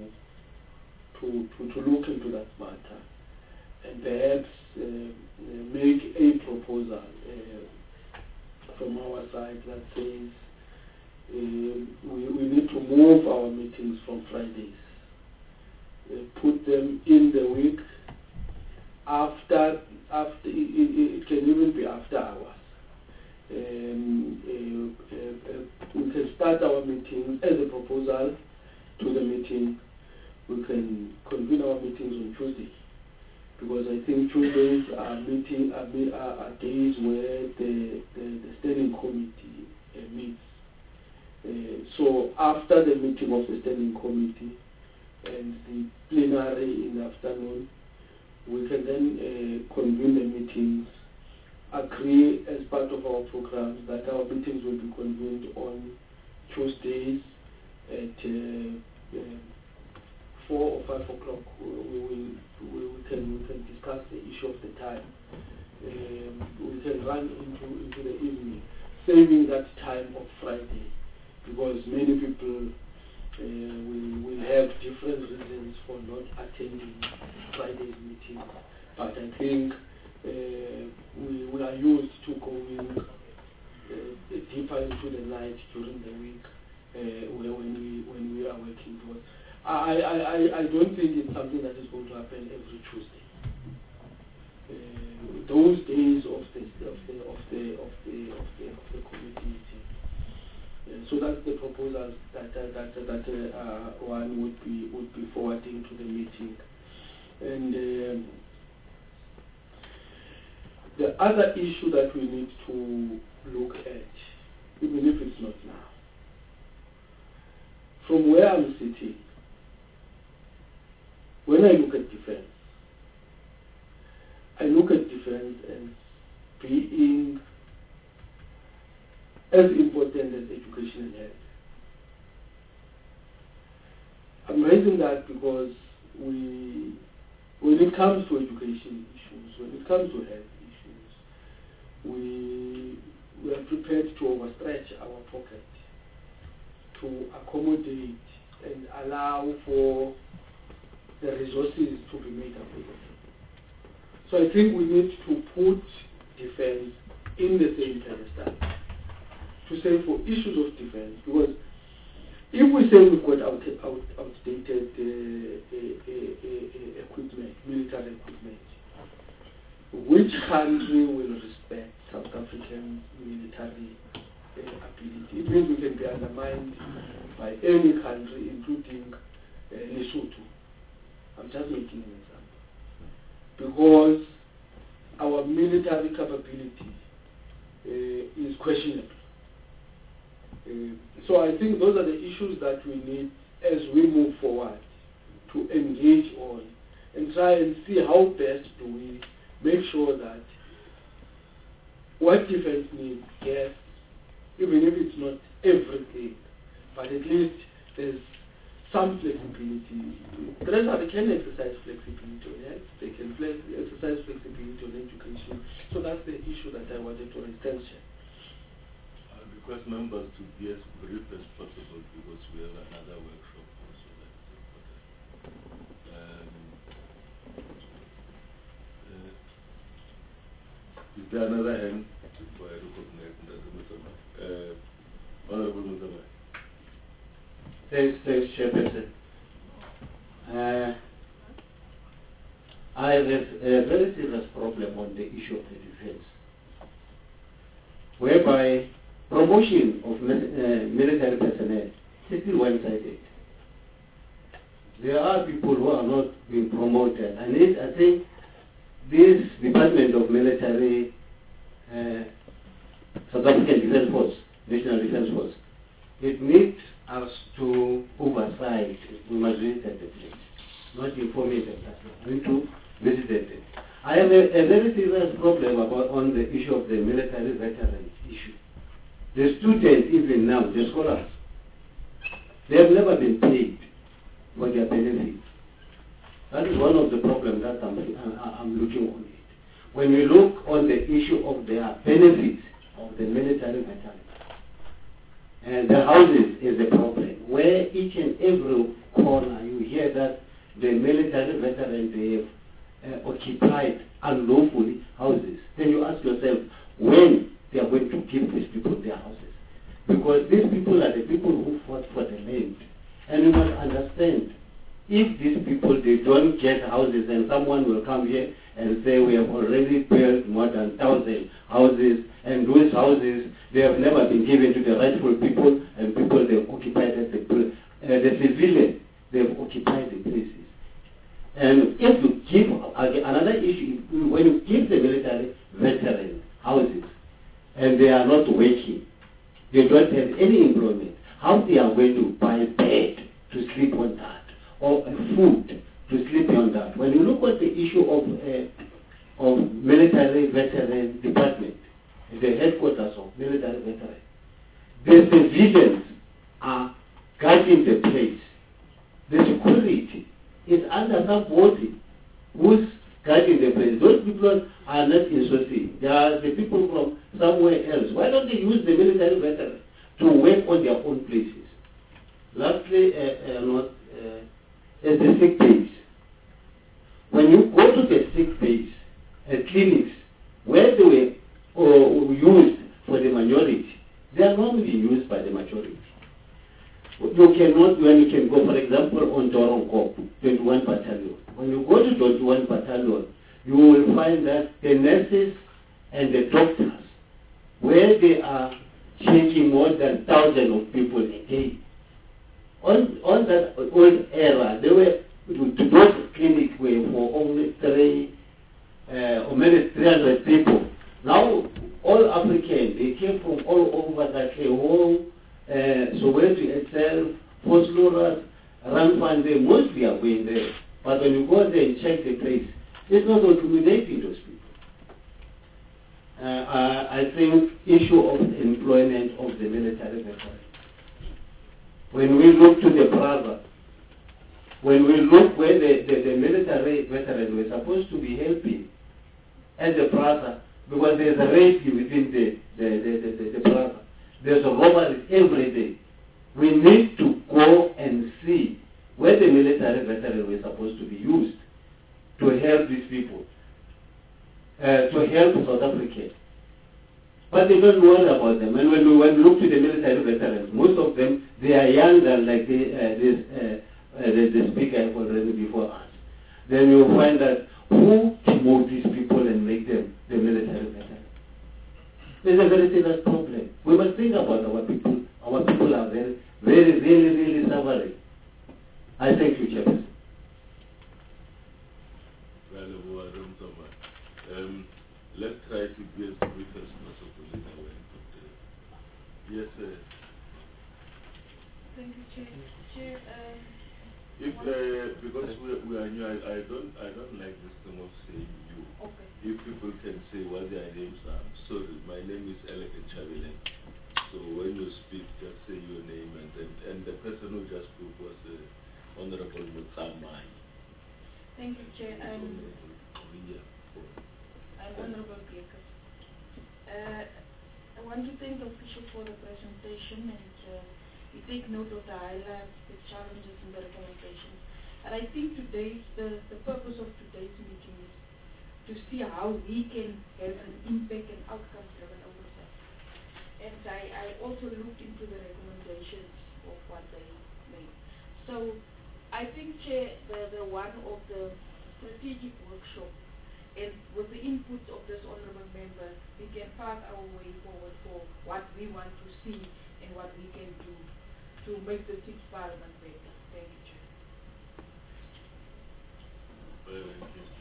look into that matter and perhaps make a proposal from our side that says we need to move our meetings from Fridays, put them in the week after it can even be after hours. We can start our meeting as a proposal to the meeting. We can convene our meetings on Tuesday, because I think Tuesdays are days where the standing committee meets. So after the meeting of the standing committee and the plenary in the afternoon, we can then convene the meetings, agree as part of our programs that our meetings will be convened on Tuesdays at 4 or 5 o'clock. We can discuss the issue of the time. We can run into the evening, saving that time of Friday, because many people will have different reasons for not attending Friday's meeting. But I think we are used to going deeper into the night during the week when we are working towards. I don't think it's something that is going to happen every Tuesday. Those days of the committee meeting. So that's the proposal that one would be forwarding to the meeting. And the other issue that we need to look at, even if it's not now, from where I'm sitting, when I look at defense, I look at defense as being as important as education and health. I'm raising that because when it comes to education issues, when it comes to health issues, we are prepared to overstretch our pocket to accommodate and allow for the resources to be made available. So I think we need to put defense in the same pedestal, to say for issues of defense, because if we say we've got outdated equipment, military equipment, which country will respect South African military ability? It means we can be undermined by any country, including Lesotho. I'm just making an example. Because our military capability is questionable. So I think those are the issues that we need as we move forward to engage on and try and see how best do we make sure that what defense needs, yes, even if it's not everything, but at least there's some flexibility. The rest they can exercise flexibility on health, they can exercise flexibility on education. So that's the issue that I wanted to attention. I request members to be as brief as possible because we have another workshop also that is important. Is there another hand before I recognize Honorable Mutama? Thanks, Chairperson. I have a very serious problem on the issue of the defense, whereby promotion of military personnel is still one-sided. There are people who are not being promoted, and I think this Department of Military, South African Defence Force, National Defence Force, it needs us to oversight. We must visit the place, not informing them. We need to visit it. I have a very serious problem on the issue of the military veterans issue. The students, even now, the scholars, they have never been paid for their benefits. That is one of the problems that I'm looking on it. When we look on the issue of their benefits of the military veterans, and the houses is a problem, where each and every corner you hear that the military veterans, they have occupied unlawfully houses. Then you ask yourself when they are going to give these people their houses. because these people are the people who fought for the land. And you must understand, if these people, they don't get houses, and someone will come here and say, we have already built more than 1,000 houses, and those houses, they have never been given to the rightful people, and people, they've occupied the civilians, they've occupied the places. And if you give, another issue, when you give the military veterans houses, and they are not working, they don't have any employment, how they are going to buy a bed to sleep on that, or food to sleep on that? When you look at the issue of military veteran department, the headquarters of military veterans, the civilians are guarding the place. The security is under somebody who's guarding the place. Those people are not in society. They are the people from somewhere else. Why don't they use the military veterans to work on their own places? Lastly, the sick days. When you go to the sick days, clinics, where they were used for the majority, they are normally used by the majority. You cannot, when you can go, for example, on Doronko, 21 Battalion. When you go to 21 Battalion, you will find that the nurses and the doctors, where they are changing more than 1,000 of people a day. On that old era, they were, those clinics were for only or maybe 300 people. Now, all Africans, they came from all over that whole, Soweto itself, Vosloorus, Randfontein, mostly are going there. But when you go there and check the place, it's not accommodating those people. I think issue of employment of the military veterans. When we look to the Brazza, when we look where the military veterans were supposed to be helping at the Brazza, because there's a race within the Brazza. There's a robbery every day. We need to go and see where the military veterans were supposed to be used to help these people, to help South Africans. But they don't worry about them. And when we look to the military veterans, most of them, they are younger, like the speaker already before us. Then you find that who move these people and make them the military veterans? There's a very serious problem. We must think about our people. Our people are very, very, really, really suffering. I thank you, Chairman. Let's try to be as brief as possible in our end. Yes, sir. Thank you, Chair. Chair, if because we are new, I don't like this thing of saying you. Okay. If people can say what their names are, I'm sorry. My name is Alec Chavilen. So when you speak, just say your name, and the person who just spoke was Honorable Mutsamai. Thank you, Chair. I'm Honorable Gekes. I want to thank the official for the presentation, and we take note of the highlights, the challenges, and the recommendations. And I think the purpose of today's meeting is to see how we can have an impact and outcome-driven oversight. And I also looked into the recommendations of what they made. So I think, Chair, the one of the strategic workshop, and with the input of this honorable member, we can path our way forward for what we want to see and what we can do to make the sixth parliament better. Thank you, Chair. Thank you.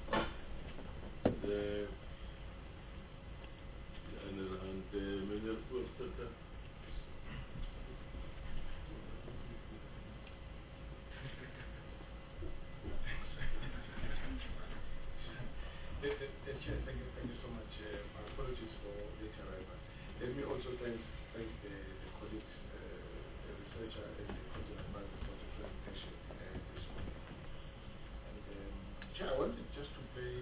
Chair, thank you so much. My apologies for late arrival. Let me also thank the colleagues, the researcher and the content advisor for the presentation this morning. And Chair, I wanted just to play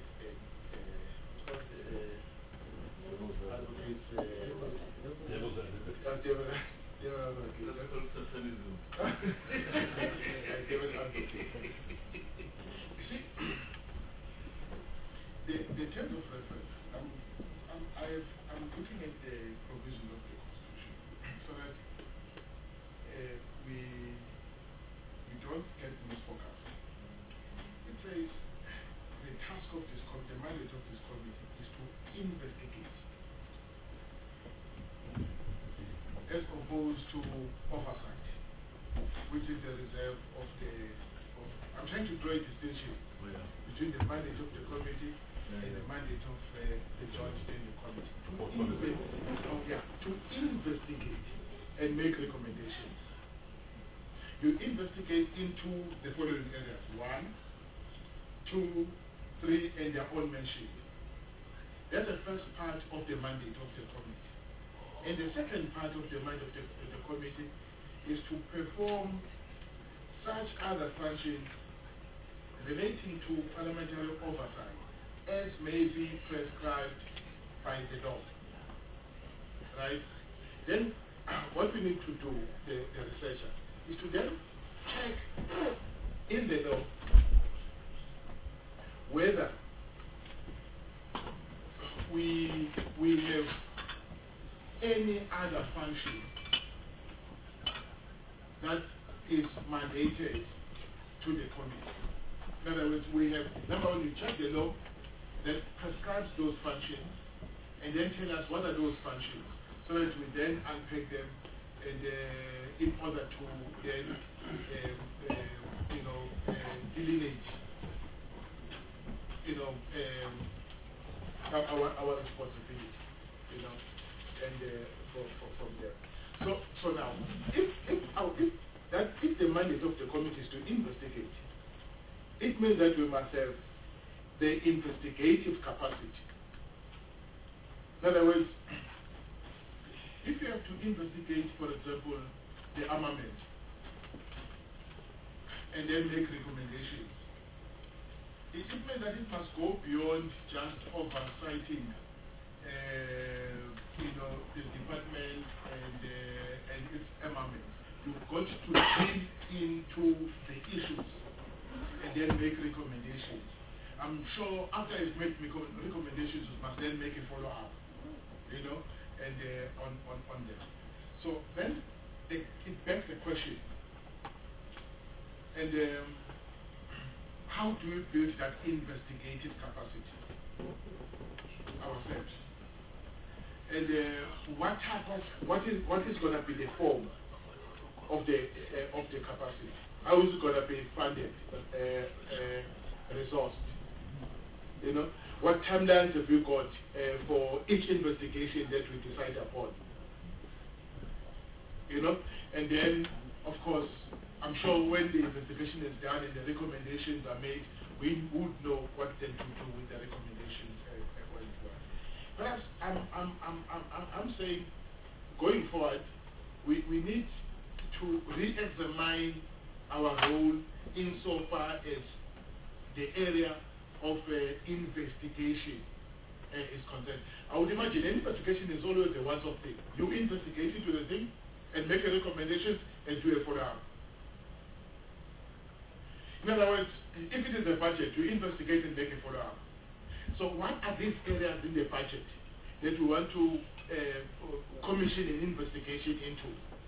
the terms of reference, I'm looking at the provision of the Constitution, so that don't get misfocused. It says the task of this committee, the mandate of this committee is to investigate, as opposed to oversight, which is the reserve of the. I'm trying to draw a distinction between the mandate of the committee and the mandate of the joint standing committee. To investigate and make recommendations. You investigate into the following areas: 1, 2, 3, and their own mention. That's the first part of the mandate of the committee. And the second part of the mandate of the committee is to perform such other functions relating to parliamentary oversight as may be prescribed by the law. Right? Then what we need to do, the researcher, is to then check in the law whether we have any other function that is mandated to the committee. In other words, we have, number one, you check the law that prescribes those functions and then tell us what are those functions so that we then unpack them and in order to then delineate our responsibility, and from there. So now, if the mandate of the committee is to investigate, it means that we must have the investigative capacity. In other words, if you have to investigate, for example, the armament, and then make recommendations, it means that it must go beyond just oversighting, the department and its armament. You've got to dig into the issues and then make recommendations. I'm sure after it's made recommendations, you must then make a follow-up, and on them. So then it begs the question, and how do we build that investigative capacity ourselves? And what is going to be the form of the capacity? How is it going to be funded, resourced? What timelines have you got for each investigation that we decide upon? And then, of course, I'm sure when the investigation is done and the recommendations are made, we would know what then to do with the recommendations going forward. Perhaps I'm saying, going forward, we need to re-examine our role insofar as the area of investigation is concerned. I would imagine any investigation is always a once-off thing. You investigate into the thing and make a recommendation and do a follow-up. In other words, if it is a budget, you investigate and make a follow-up. So what are these areas in the budget that we want to commission an investigation into?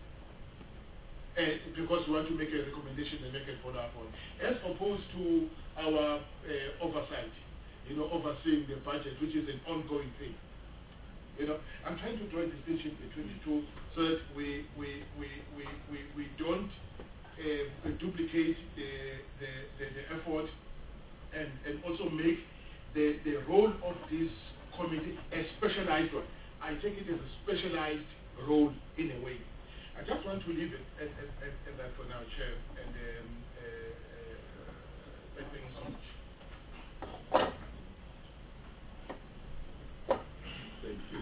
Because we want to make a recommendation and make a follow-up on, as opposed to our oversight, overseeing the budget, which is an ongoing thing. I'm trying to draw a distinction between the two so that we don't duplicate the effort and also make the role of this committee a specialized one. I take it as a specialized role in a way. I just want to leave it at that for now, Chair, and thank you so much. Thank you.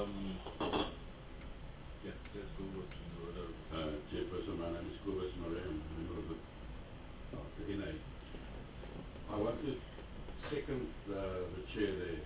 Yeah, let's go over to the other. Chairperson, my name is Kobus Murray. I'm a member of the NA. I want to second the chair there.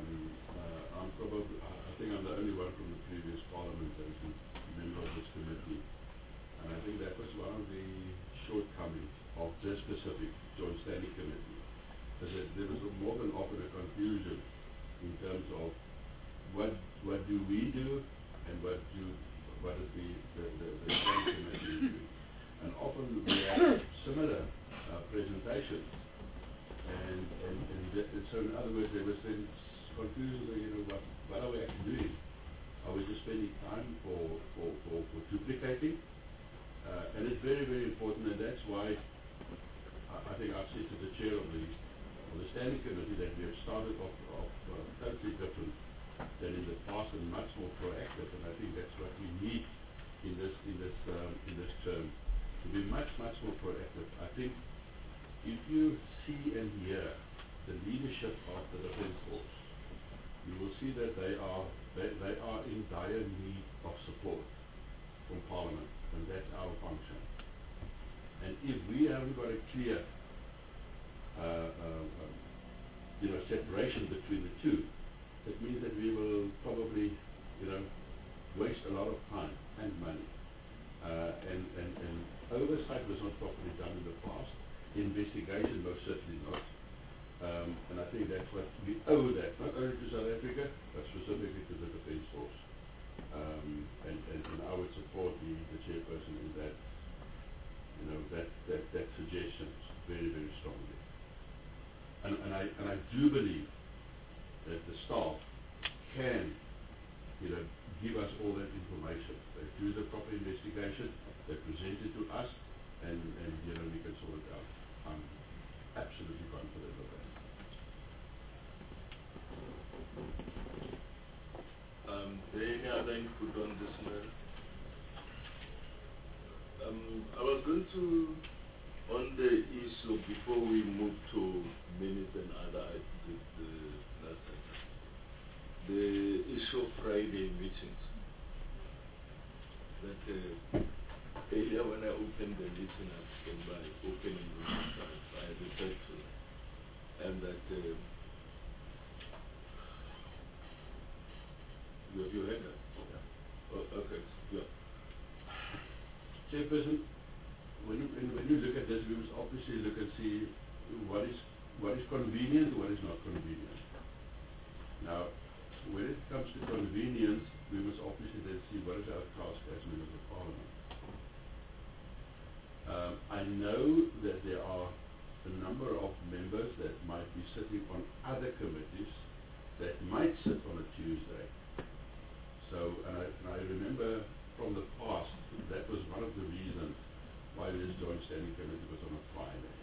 I think I'm the only one from the previous parliament that is a member of this committee. And I think that was one of the shortcomings of this specific joint standing committee. Is that there was more than often a confusion in terms of what do we do and what is the joint committee doing. And often we have similar presentations. And so in other words, there was then confusion, what are we actually doing? Are we just spending time for duplicating? And it's very, very important, and that's why I think I've said to the chair of the standing committee that we have started off totally different than in the past and much more proactive, and I think that's what we need in this term, to be much, much more proactive. I think if you see and hear the leadership of the Defence Force, you will see that they are in dire need of support from Parliament, and that's our function. And if we haven't got a clear separation between the two, it means that we will probably waste a lot of time and money. And oversight was not properly done in the past. Investigation most certainly not. And I think that's what we owe that, not only to South Africa, but specifically to the Defence Force. And I would support the chairperson in that, that suggestion very, very strongly. And I do believe that the staff can, give us all that information. They do the proper investigation, they present it to us, and we can sort it out. I'm absolutely confident of that. Any other input on this matter? I was going to, on the issue, before we move to minutes and other items, the last item, the issue of Friday meetings. That earlier when I opened the meeting, I began by opening the I referred to, and that you heard that? Yeah. Oh, okay. Yeah. Chairperson, when you look at this, we must obviously look and see what is convenient, what is not convenient. Now, when it comes to convenience, we must obviously then see what is our task as members of Parliament. I know that there are a number of members that might be sitting on other committees that might sit on a Tuesday. So, and I remember from the past, that was one of the reasons why this joint standing committee was on a Friday.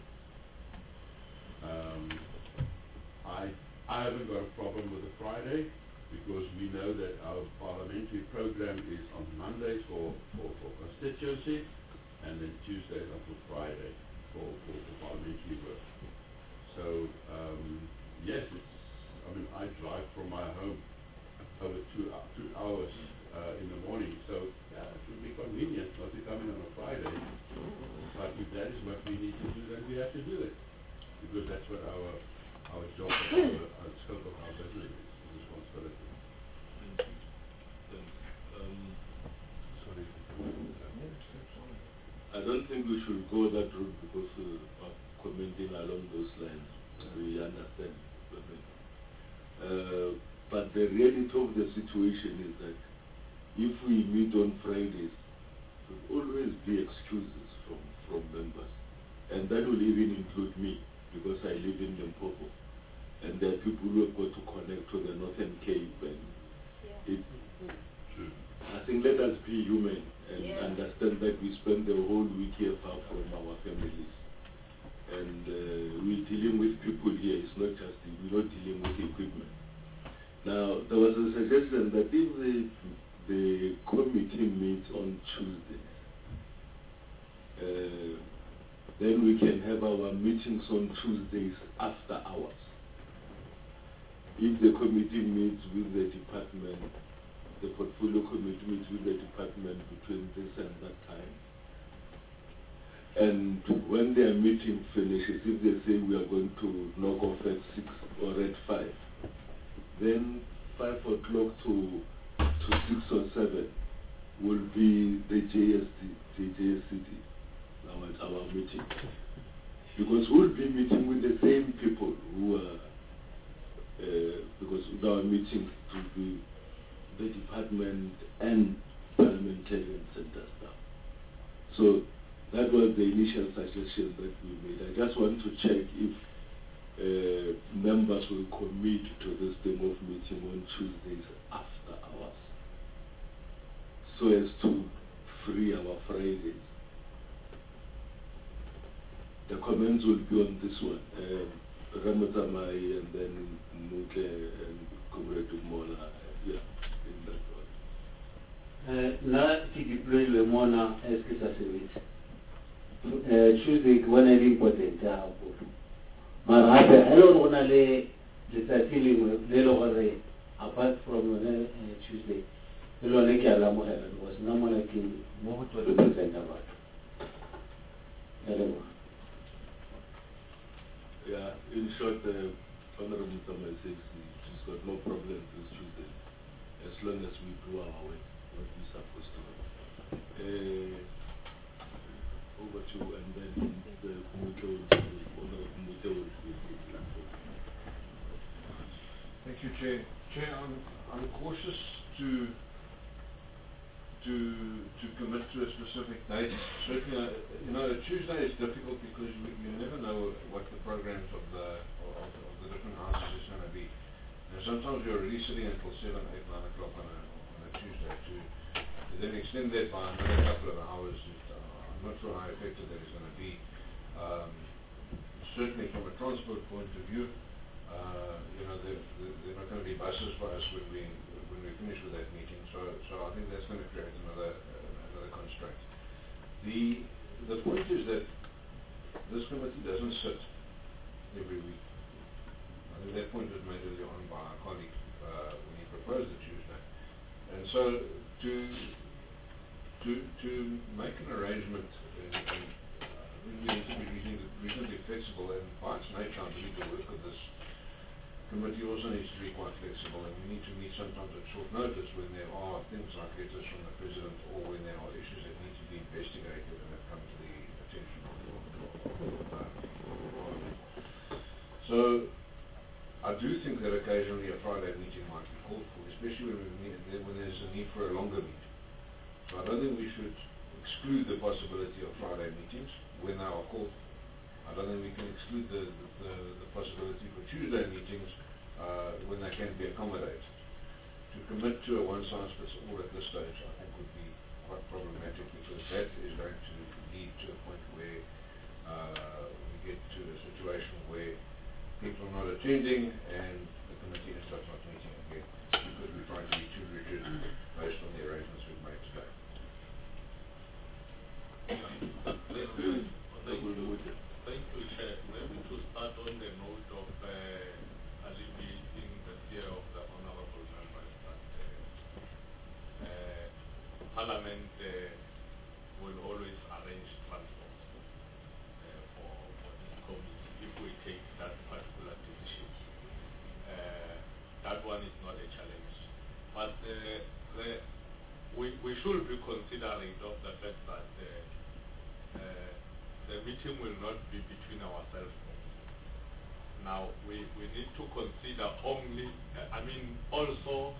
I haven't got a problem with a Friday, because we know that our parliamentary program is on Mondays for constituency, and then Tuesdays until Friday for parliamentary work. So, yes, I drive from my home over 2 hours in the morning, so yeah, it would be convenient not to come in on a Friday, but if that is what we need to do, then we have to do it, because that's what our job, our scope of our business is, responsibility. Sorry. I don't think we should go that route, because of commenting along those lines. We understand. But the reality of the situation is that if we meet on Fridays, there will always be excuses from members. And that will even include me, because I live in Limpopo. And there are people who have got to connect to the Northern Cape. And I think let us be human and understand that we spend the whole week here far from our families. And we're dealing with people here. It's not just, we're not dealing with equipment. Now, there was a suggestion that if the committee meets on Tuesdays, then we can have our meetings on Tuesdays after hours. If the committee meets with the department, the portfolio committee meets with the department between this and that time, and when their meeting finishes, if they say we are going to knock off at 6 or at 5, then 5 o'clock to 6 or 7 will be the JSCD, our meeting. Because we'll be meeting with the same people who are, because our meetings to be the department and parliamentarians and that stuff. So That was the initial suggestion that we made. I just want to check if members will commit to this thing of meeting on Tuesdays after hours, so as to free our Fridays. The comments will be on this one. Ramatamai and then Nuke and Comrade Mola, yeah, in that one. Na ki deploy le mona eske sa service. Tuesday when I important mara hape hello rona le letsatsi lengwe le le gore apart from Tuesday le lone ke ala mo hela because nna mona ke mo go tlo represent batho. Hello. Yeah, in short, Honorable Mutamai says she's got no problem this Tuesday, as long as we do our work, what we're supposed to do. Over to you, and then the Honorable Mute will be platform. Thank you, Chair. Chair, I'm cautious to commit to a specific date. Certainly, Tuesday is difficult because you never know what the programs of the different houses is going to be. And sometimes you're already sitting until 7, 8, 9 o'clock on a Tuesday. To then extend that by another couple of hours, I'm not sure how effective that is going to be. Certainly, from a transport point of view, there are not going to be buses for us when we finish with that meeting. So I think that's going to create another constraint. The point is that this committee doesn't sit every week. I think that point was made earlier on by our colleague when he proposed the Tuesday. And so to make an arrangement we need to be reasonably flexible, and by its nature I believe the work of this committee also needs to be quite flexible, and we need to meet sometimes at short notice when there are things like letters from the President or when there are issues that need to be investigated and have come to the attention of Parliament. So I do think that occasionally a Friday meeting might be called for, especially when there's a need for a longer meeting. So I don't think we should exclude the possibility of Friday meetings when they are called. I don't think we can exclude the possibility for Tuesday meetings when they can be accommodated. To commit to a one-size-fits-all at this stage, I think would be quite problematic, because that is going to lead to a point where we get to a situation where people are not attending and the committee ends up not meeting again because we're trying to be too rigid based on the arrangements we've made today. Thank you, Chair. Maybe to start on the note of alleviating the fear of the honourable members that Parliament will always arrange transport for this committee if we take that particular decision. That one is not a challenge. But we should be considerate of the fact that the meeting will not be between ourselves. Now, we need to consider only, also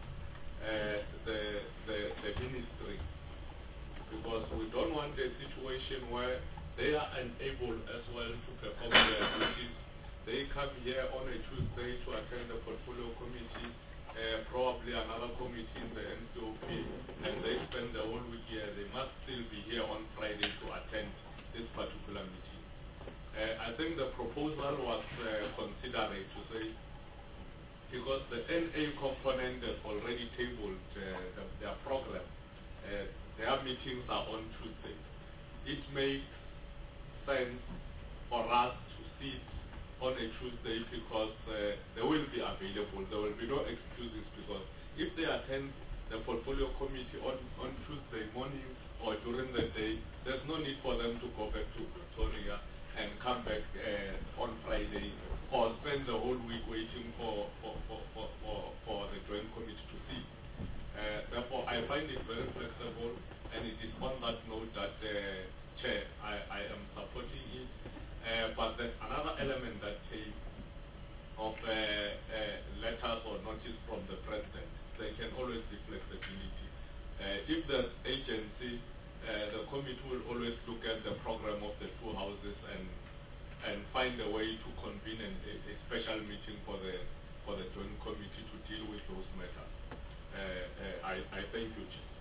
the ministry, because we don't want a situation where they are unable as well to perform their duties. They come here on a Tuesday to attend the portfolio committee, probably another committee in the NCOP, and they spend the whole week here. They must still be here on Friday to attend this particular meeting. I think the proposal was considerate to say, because the NA component has already tabled their program, their meetings are on Tuesday. It makes sense for us to sit on a Tuesday because they will be available. There will be no excuses, because if they attend the portfolio committee on Tuesday morning or during the day, there's no need for them to go back to Pretoria and come back on Friday or spend the whole week waiting for the joint committee to see. Therefore, I find it very flexible, and it is on that note that, Chair, I am supporting it. But there's another element that came of letters or notice from the President. There can always be flexibility. If there's agency the committee will always look at the program of the two houses and find a way to convene a special meeting for the joint committee to deal with those matters. I thank you, Chief.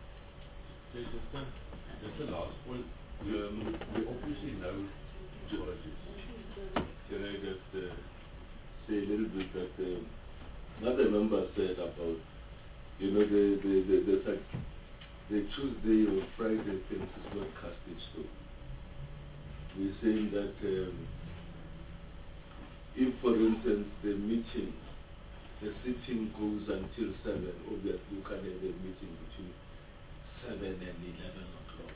Just the last point. We obviously know. Can I just say a little bit that another member said about, you know, the Tuesday or Friday things is not cast in stone. We're saying that if, for instance, the sitting goes until 7, obviously you can have a meeting between 7 and 11 o'clock.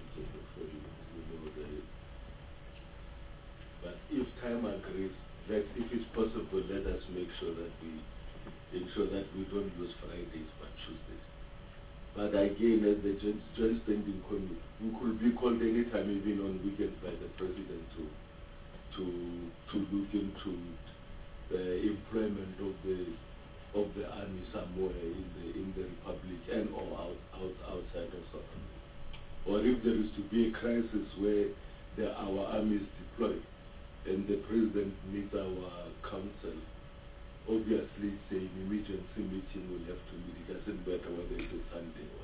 But if time agrees, if it's possible, let us make sure that we ensure that we don't use Fridays but Tuesdays. But again, as the Joint Standing Committee, we could be called anytime, even on weekends, by the President to look into the employment of the army somewhere in the Republic and or outside of South Africa. Or if there is to be a crisis where our army is deployed and the President needs our counsel, obviously it's an emergency meeting will have to meet. It doesn't matter whether it's a Sunday or.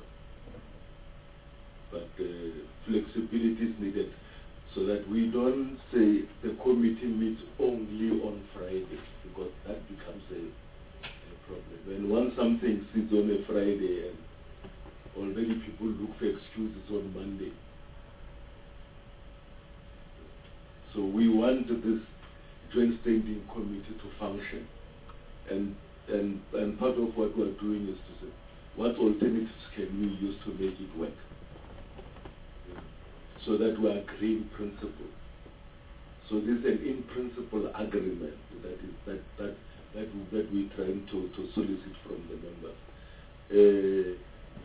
But flexibility is needed so that we don't say the committee meets only on Friday, because that becomes a problem. And once something sits on a Friday and already people look for excuses on Monday. So we want this Joint Standing Committee to function. And part of what we're doing is to say, what alternatives can we use to make it work? So that we agree in principle. So this is an in-principle agreement that we're trying to solicit from the members.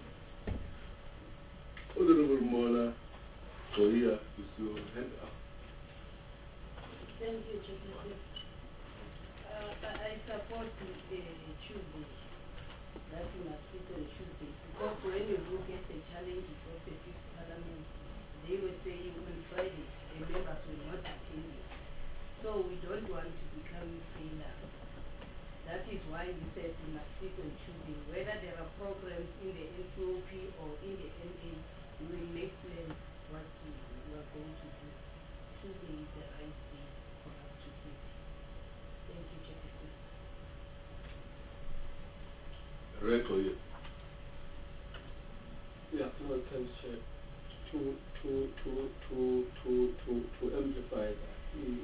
Honorable Mola, Korea, is your hand up? Thank you, Chairman. I support the Tuesday, that we must sit on Tuesday, because when you look at the challenges of the Fifth Parliament, they were saying on Friday the members will not attend it. So we don't want to become failure. That is why we said we must sit on Tuesday. Whether there are programs in the NCOP or in the NA, we will make plans what we are going to do. Tuesday is the right day for us to sit. Thank you, Chairman. Right for you. Yeah, no, thanks, Chair. To amplify that,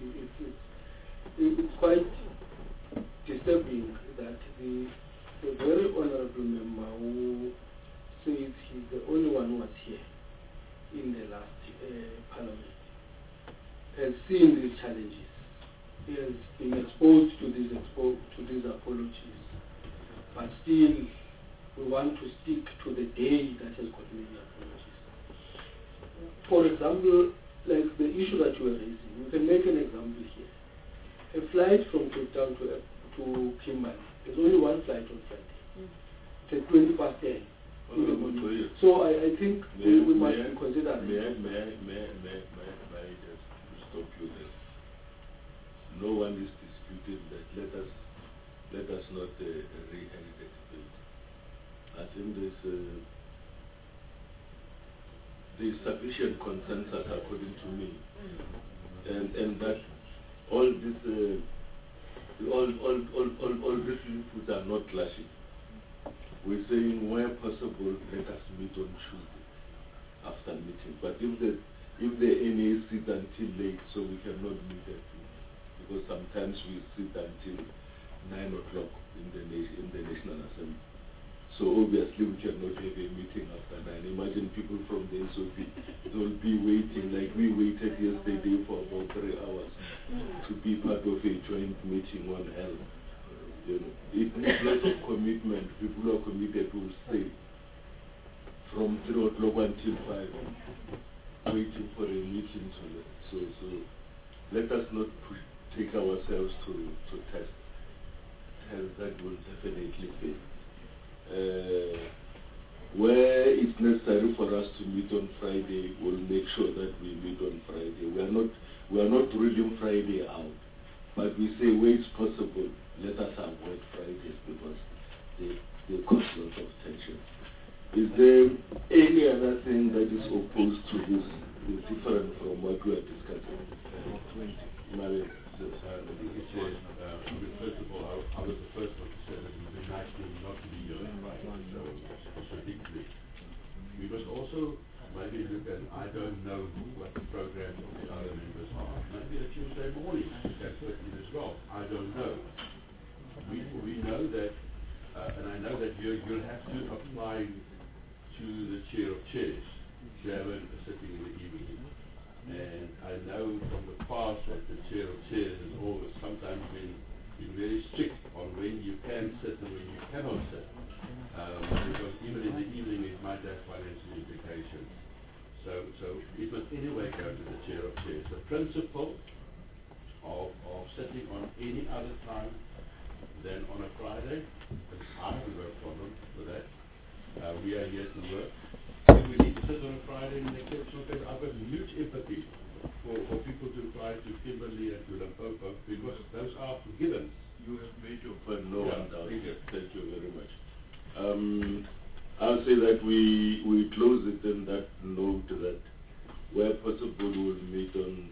it's quite disturbing that the very honorable member who says he's the only one who was here in the last Parliament has seen these challenges. He has been exposed to these apologies, but still we want to stick to the day that has got many apologies. For example, like the issue that you are raising, we can make an example here. A flight from Cape Town to Kimberley, there's only one flight on Friday. It's at 20 past 10 in the morning. So I think we must consider that. May I just stop you there? No one is disputing that. Let us not re-end the debate. I think there's sufficient consensus, according to me, and that all these inputs are not clashing. We're saying where possible, let us meet on Tuesday after meeting. But if the NA sits until late, so we cannot meet at 2, because sometimes we sit until 9 o'clock in the National Assembly. So obviously we cannot have a meeting after 9. Imagine people from the SOP, they'll be waiting like we waited yesterday for about 3 hours to be part of a joint meeting on health. You know, it needs lots of commitment. People who are committed will stay from 3 o'clock until 5, waiting for a meeting. So let us not take ourselves to test. That will definitely fail. Where it's necessary for us to meet on Friday, we'll make sure that we meet on Friday. We are not ruling Friday out, but we say where it's possible, let us avoid Fridays because they cause lots of tension. Is there any other thing that is opposed to this, is different from what we are discussing? Mary, first of all, I was the first one to say that it would be nice not to be here on Friday, so it's ridiculous. We must also maybe look at, I don't know what the programs of the other members are. Maybe a Tuesday morning can fit in as well. I don't know. We know that, and I know that you'll have to apply to the chair of chairs to have a sitting in the evening. And I know from the past that the chair of chairs has always sometimes been very strict on when you can sit and when you cannot sit. Because even in the evening it might have financial implications. So it must anyway go to the chair of chairs. The principle of sitting on any other time than on a Friday, I have no problem with that. We are here to work. If we need to sit on a Friday in an exceptional case, I've got huge empathy for people to reply to Kimberley and to Limpopo because those are forgiven. You have made your point, no one doubt. Thank you very much. I'll say that we close it in that note that where possible we'll meet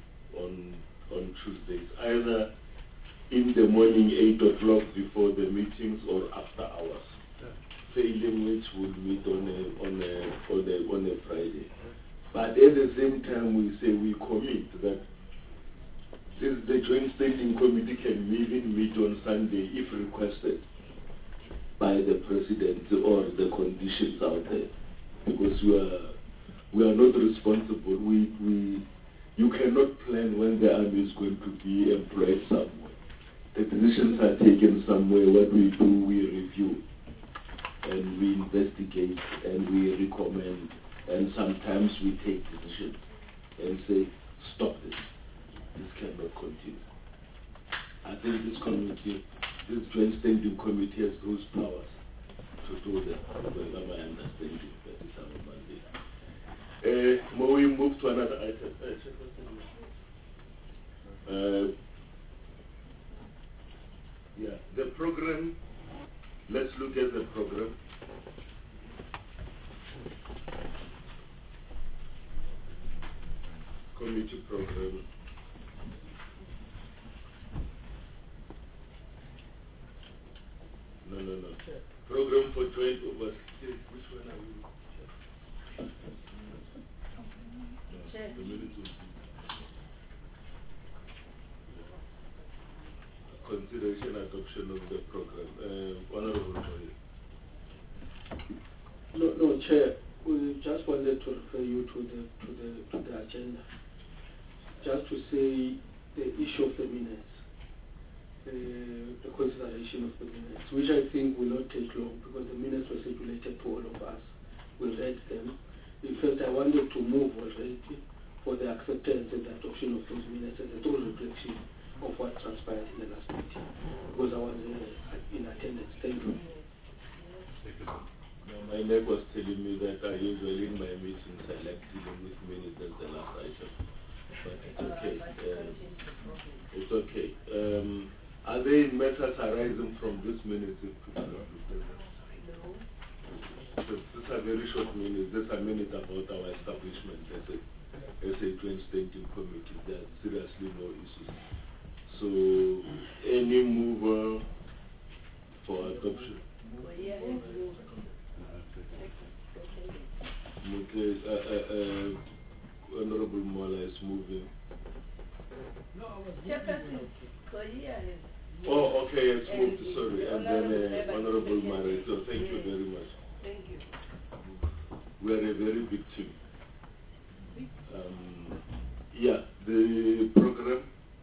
on Tuesdays, either in the morning 8 o'clock before the meetings or after hours. Failing which we'll meet on a Friday. But at the same time we say we commit that the Joint Standing Committee can even meet on Sunday if requested by the President or the conditions out there. Because we are not responsible. You cannot plan when the army is going to be employed somewhere. The decisions are taken somewhere. What we do, we review and we investigate and we recommend, and sometimes we take decisions and say, stop this. This cannot continue. I think this committee, this Joint Standing Committee has those powers to do that. Whether my understanding that is our mandate. May we move to another item? The program. Let's look at the program. Committee program. No. Program for joint oversight. Which one are we? Chair. The minute will be. Consideration adoption of the program. Honorable Joy. No, Chair. We just wanted to refer you to the agenda. Just to say the issue of the minutes, the consideration of the minutes, which I think will not take long because the minutes were circulated to all of us. We read them. In fact, I wanted to move already for the acceptance and the adoption of those minutes as a true reflection of what transpired in the last meeting, because I was in attendance. Thank you. My neighbor was telling me that I usually in my meetings I like dealing with minutes as the last item. But it's okay. It's okay. Are there matters arising from this minute? No. These are very short minutes. These are minutes about our establishment as a Joint Standing Committee. There are seriously no issues. So, any mover for adoption? Honorable Mola is moving. Oh, okay, it's moved, sorry. And then Honorable Mareto, thank you very much. Thank you. We are a very big team. The program.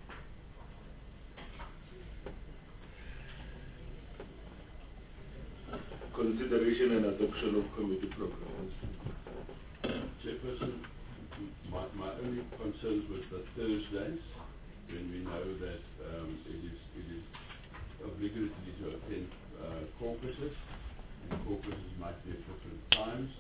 Consideration and adoption of committee programs. Chairperson, my only concerns with the Thursdays, when we know that it is obligatory to attend caucuses, and caucuses might be at different times.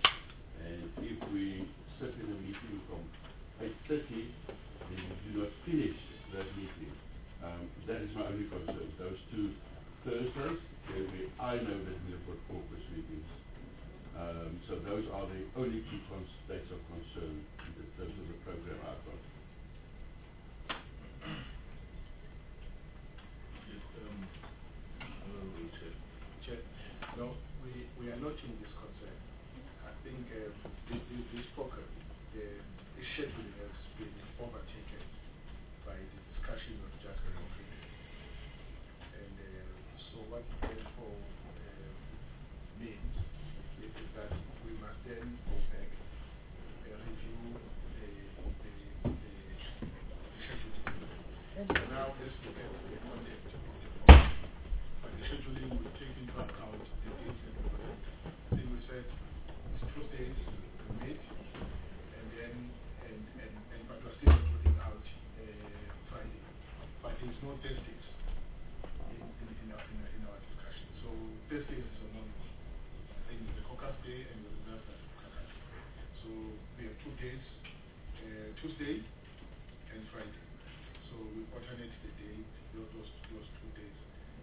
That is my only concern. Those two Thursdays, I know that we have got caucus meetings. So those are the only two dates of concern in terms of the program I've got. Chair, no, we are not in this concern. I think this program, the schedule has been overtaken by the discussion of Jackson and Freedom. And so what therefore means is that we must then go back and review the schedule. And now let's look at the content of the program. But the scheduling will take into account the dates and the content. I think we said it's Tuesdays, we meet, and then but we're still not ruling out Friday. But there's no Thursdays in our discussion. So Thursdays is a no-no. I think it's the caucus day and we reserve that for caucus. So we have 2 days, Tuesday and Friday. So we alternate the day, those 2 days.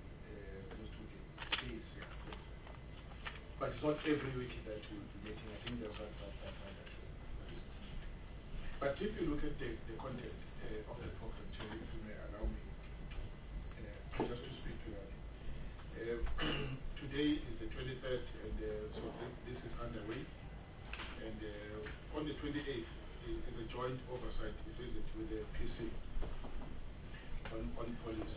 Days, yeah. But it's not every week that we'll be meeting. I think there's that. But if you look at the content of the program, if you may allow me just to speak to that. Today is the 23rd, and so this is underway. And on the 28th is a joint oversight visit with the PC on police.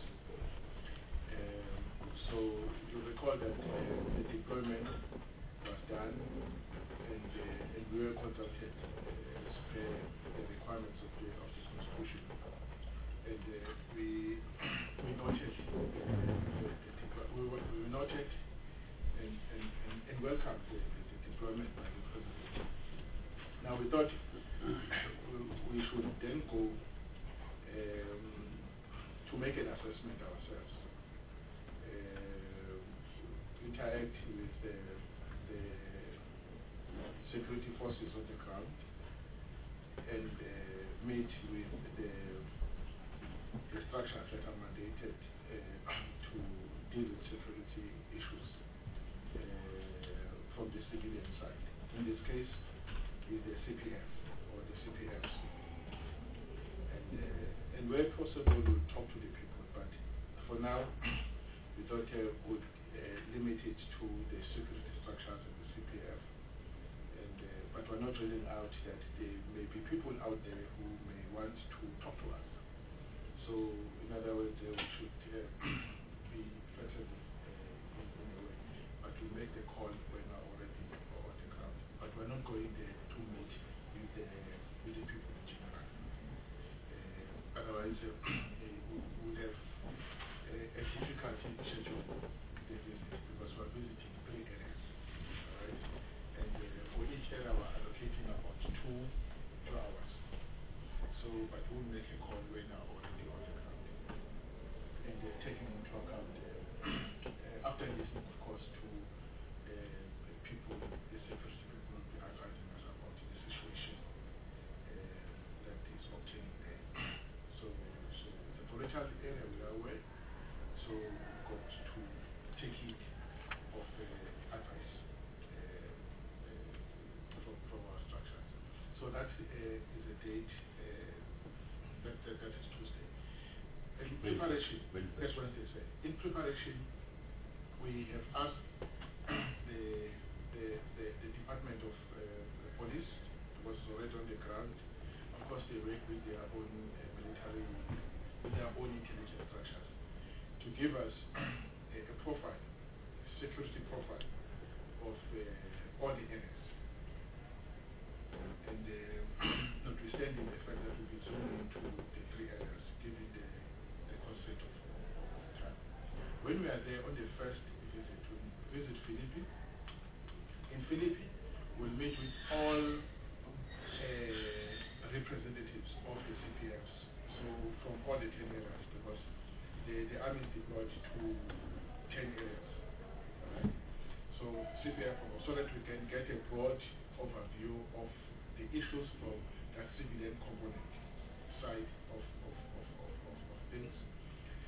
So you recall that the deployment was done, and we were consulted as per the requirements of the Constitution. And we noted we noted and welcomed the deployment by the President. Now we thought we should then go to make an assessment ourselves. Interact with the security forces on the ground and meet with the structures that are mandated to deal with security issues from the civilian side. In this case, is the CPF or the CPFs. And where possible, we'll talk to the people, but for now, we thought would limit it to the security structures and the CPF. But we're not ruling out that there may be people out there who may want to talk to us. So, in other words, we should be flexible in a way. But we make the call when we're already on the ground. But we're not going there to meet with the people in general. Otherwise, we would have a difficulty scheduling the visit because we're visiting 3 areas. Right? And for each area, we're allocating about 2 hours. So, but we'll make a call when we're already on the ground. And taking into account, after listening, of course, to people, the security people will be advising us about the situation that is obtaining there. So the political area we are aware, so we've got to take heed of advice from our structures. So that is a date that is Tuesday. In preparation, that's Wednesday. Say. In preparation, we have asked the Department of Police, was already on the ground. Of course, they work with their own military, with their own intelligence structures, to give us a profile, a security profile of all the areas. And notwithstanding the fact that we'll be zooming into the 3 areas, given the constraint of time. When we are there on the first visit, we visit Philippi. In Philippi, we'll meet with all representatives of the CPFs, so from all the 10 areas, because the army is deployed to 10 areas. Right? So CPF, so that we can get a broad overview of the issues from that civilian component side of things.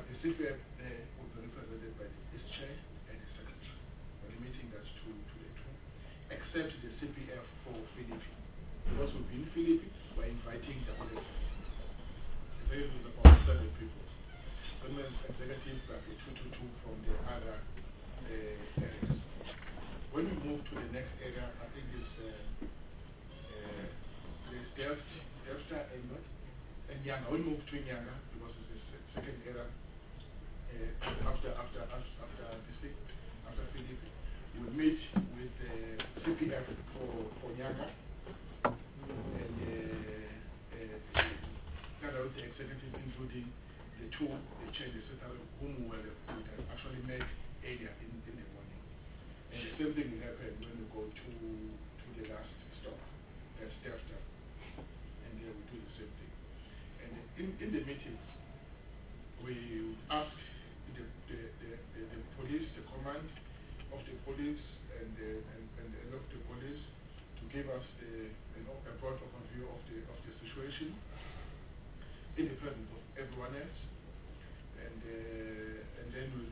the CPF will be represented by its chair and the secretary. But limiting that to the two, except the CPF for Philippines. Because we've been Philippines, we're inviting the other. The very is about 7 people. Government executives like a 2 from the other areas. When we move to the next area, I think it's Delta and Nyanga. We move to Nyanga because it's the second area after district, after Philippines. We meet with the CPF for Nyanga and gather with the executive, including the two, the chair, the secretary, whom we actually met earlier in the morning. And the same thing will happen when we go to the last stop, that's Delta. And there we do the same thing. And in the meetings, we ask the police, the command of the police and the of the police to give us a broad overview of the situation in the presence of everyone else, and then we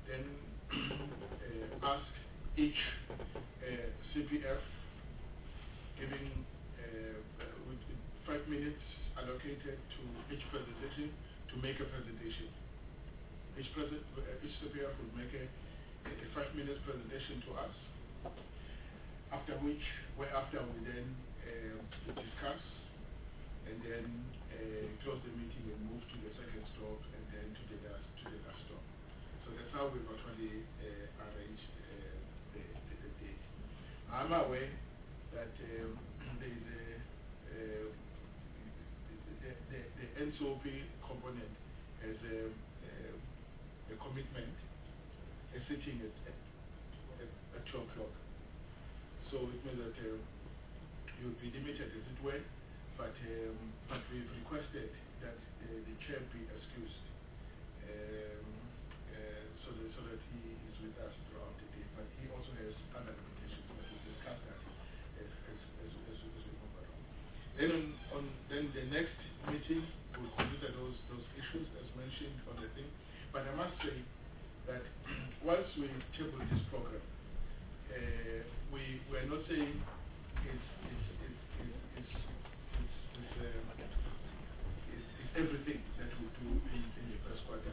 ask each CPF giving with 5 minutes allocated to each presentation to make a presentation. Each CPF will make a 5-minute presentation to us, after which, whereafter we then discuss and then close the meeting and move to the second stop and then to the last stop. So that's how we've actually arranged the date. I'm aware that there is the NCOP component has a commitment, a sitting at 2 o'clock. So it means that you'll be limited, as it were, but we've requested that the chair be excused so that he is with us throughout the day. But he also has other limitations, but we'll discuss that as we move along. Then the next meeting will consider those issues as mentioned on the thing. But I must say that once we table this program, we are not saying it's everything that we do in the first quarter.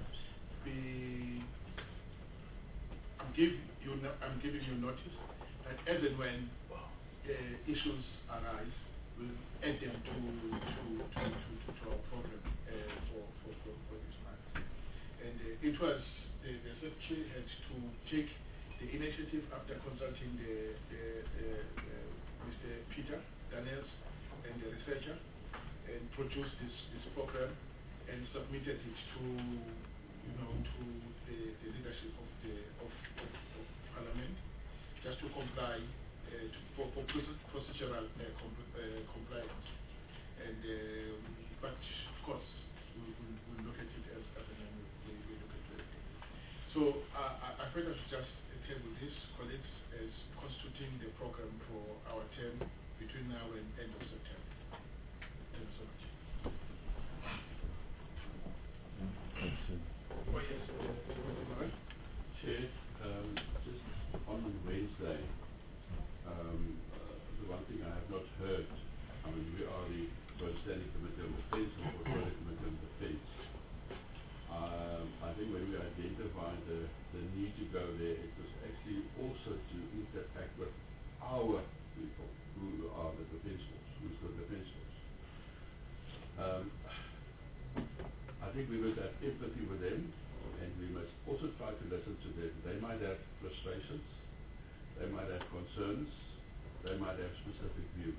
I'm giving you notice that as and when issues arise, we'll add them to our program for this month. And it was the secretary had to take the initiative after consulting Mr. Peter Daniels and the researcher, and produce this program and submitted it to the leadership of Parliament, just to comply for procedural compliance. And but of course we'll look at it as and when we look at it. So I felt I should just table this, colleagues, as constituting the program for our term between now and end of September. Thank you so much. Oh yes, Chair, just on Wednesday, the one thing I have not heard, I mean, we are the Joint Standing Committee on Defence and also the Committee on Defence. I think when we identified the need to go there, it was actually also to interact with our people who are the Defence Force, who's the Defence Force. I think we must have empathy with them, and we must also try to listen to them. They might have frustrations, they might have concerns, they might have specific views.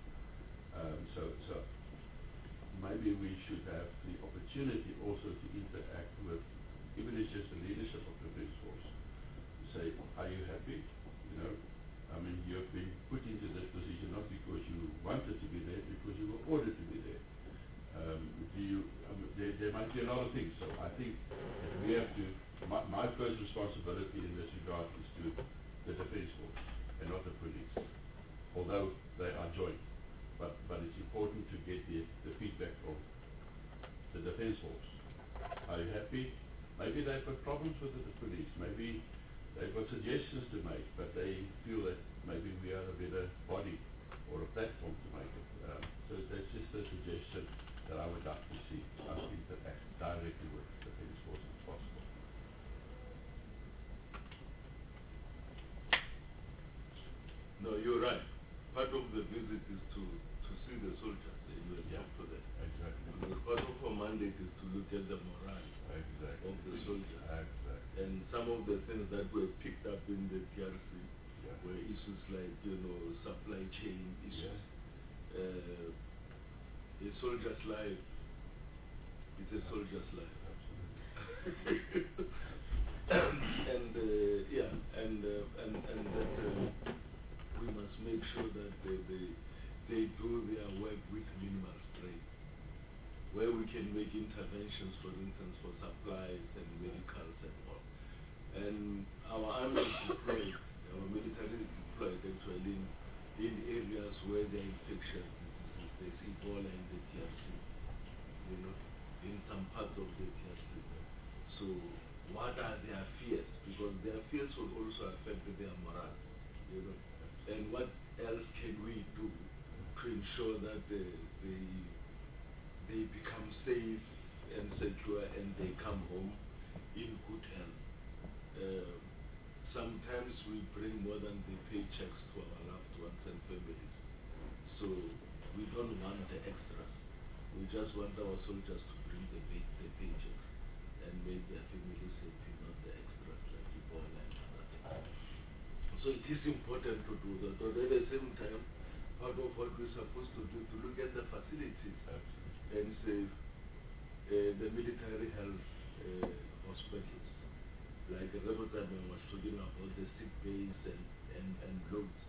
So maybe we should have the opportunity also to interact with, even if it's just the leadership of the Defence Force, to say, are you happy? You know, I mean, you've been put into this position not because you wanted to be there, because you were ordered to be there. There might be a lot of things. So I think that we have to, my first responsibility in this regard is to the Defence Force and not the police, although they are joint. But it's important to get the feedback from the Defence Force. Are you happy? Maybe they've got problems with the police. Maybe they've got suggestions to make, but they feel that maybe we are a better body or a platform to make it. So that's just a suggestion that I would like to see us interact directly with the police force if possible. No, you're right. Part of the visit is to see the soldiers and talk to them. Exactly. Because part of our mandate is to look at the morale of the soldiers. Exactly. And some of the things that were picked up in the TRC were issues like, supply chain issues. A soldier's life is a soldier's life. and that we must make sure that they do their work with minimal strain. Where we can make interventions, for instance, for supplies and medicals and all. And our army is deployed, our military is deployed actually in areas where there are infectious diseases. There's Ebola in the TRC, in some parts of the TRC. So what are their fears? Because their fears will also affect their morale, And what else can we do to ensure that they become safe and secure and they come home in good health? Sometimes we bring more than the paychecks to our loved ones and families. So we don't want the extras. We just want our soldiers to bring the paychecks and make their families happy, not the extras like Ebola and other things. So it is important to do that, but at the same time, part of what we're supposed to do to look at the facilities and save the military health hospitals. Like Reverend was talking about the sick bays and loads.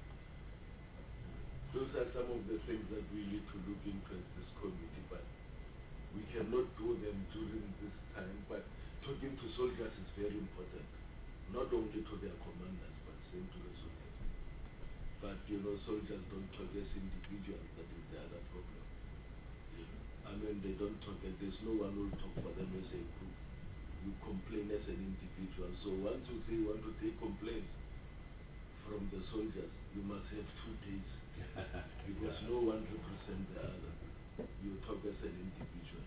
Those are some of the things that we need to look into as this committee, but we cannot do them during this time. But talking to soldiers is very important, not only to their commanders, but same to the soldiers. But soldiers don't talk as individuals. That is the other problem. I mean, they don't talk. There's no one who will talk for them as a group. You complain as an individual. So once you say you want to take complaints from the soldiers, you must have 2 days. Because no one represents the other. You talk as an individual.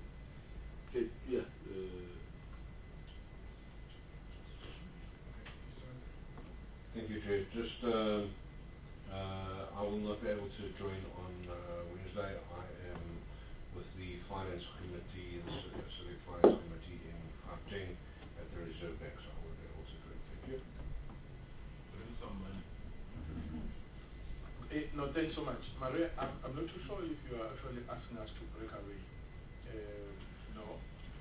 Thank you, Chair. Just, I will not be able to join on Wednesday. I am with the Finance Committee, the Civic Finance Committee in Gauteng at the Reserve Bank, so I won't be able to join. Thank you. Bring some money. No, thanks so much. Maria, I'm not too sure if you are actually asking us to break away. No.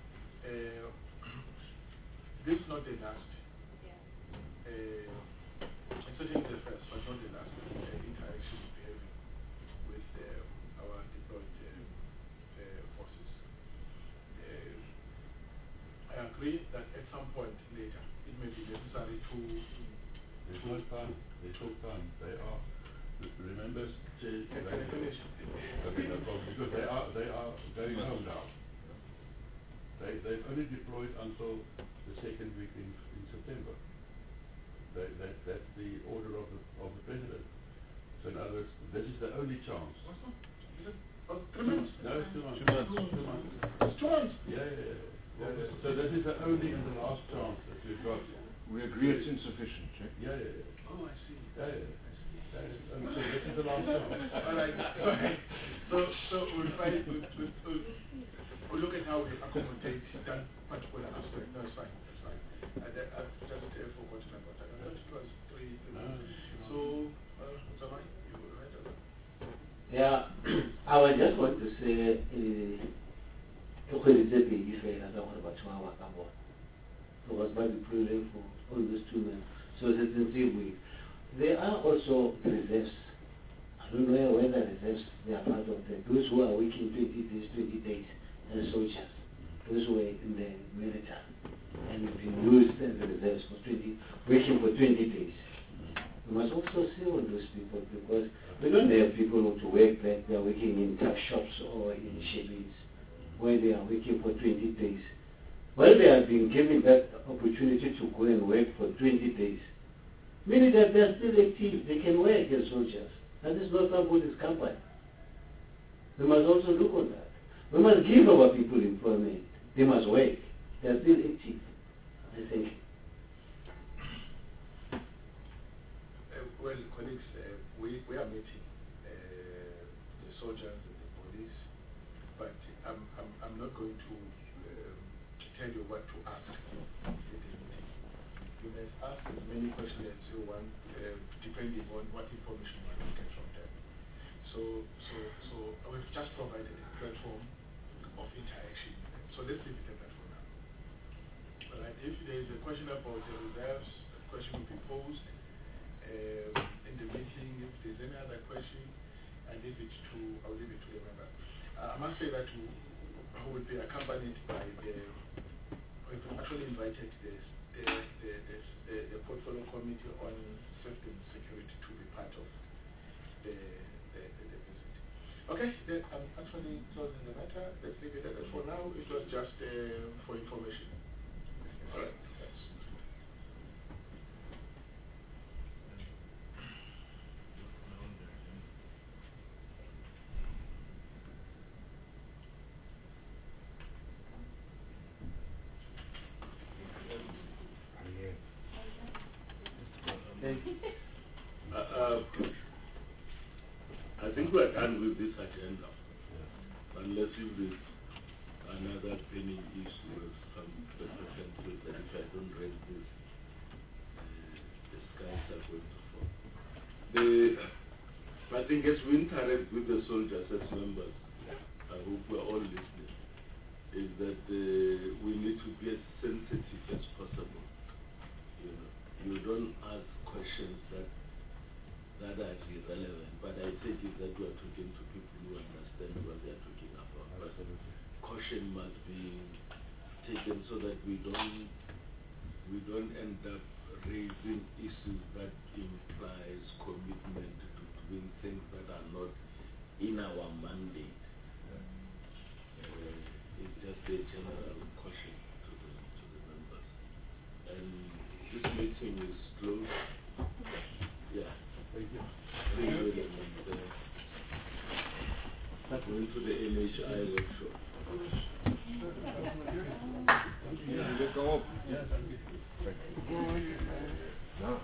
This is not the last. It's certainly the first, but not the last interaction we're having with our deployed forces. I agree that at some point later, it may be necessary to... There's no time. There's no time. They are... Remember, can I finish? Okay, no problem. Because they are going home now. They've only deployed until the second week in September. That's the order of the president. So in other words, this is the only chance. What's that? Is it 3 months? No, it's 2 months. 2 months. It's 2 months? Yeah. So this is the only and the last chance that we've got. We agree it's insufficient, Chair. Yeah. Oh, I see. So this is the last chance. All right. So we'll find, we'll look at how we accommodate that particular aspect. No, it's fine. I've just forgotten about that. I thought it was 3 months. So, Zaman, you were right about that. Yeah, I would just want to say, was by the president for all those 2 months. So there are also reserves. I don't know whether reserves they are part of those who are working 20 days as soldiers, those who are in the military and have been used as reserves for working for 20 days. We must also see all those people, because we don't have people who to work like they are working in tuck shops or in shepherds, where they are working for 20 days. while they have been given that opportunity to go and work for 20 days, meaning that they are still active, they can work as soldiers. That is not somebody's company. We must also look on that. We must give our people employment. They must work. They are still active, I think. Well, colleagues, we are meeting the soldiers and the police, but I'm not going to tell you what to ask in the meeting. You may ask as many questions as you want, depending on what information you want to get from them. So we've just provided a platform of interaction. So let's leave it at that for now. All right. If there is a question about the reserves, the question will be posed in the meeting. If there's any other question, I'll leave it to the member. I must say that we will be accompanied by we've actually invited the portfolio committee on safety and security to be part of the visit. Okay, then I'm actually closing the matter. Let's leave it at that for now. It was just for information. All right. Thanks. I think we're done with this agenda, unless if there's another pending issue or some person says that if I don't raise this, the skies are going to fall. I think as we interact with the soldiers as members, I hope we're all listening, is that we need to be as sensitive as possible. You don't ask questions that are irrelevant, but I think is that we are talking to people who understand what they are talking about. But caution must be taken so that we don't end up raising issues that implies commitment to doing things that are not in our mandate. It's just a general caution to the members. And this meeting is closed. Yeah. Thank you. Going to the NHI workshop. You go up. Yes. No.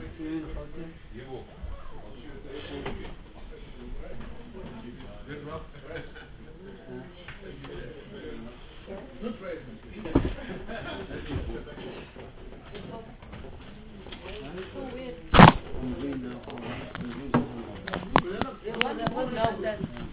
Good present. What now?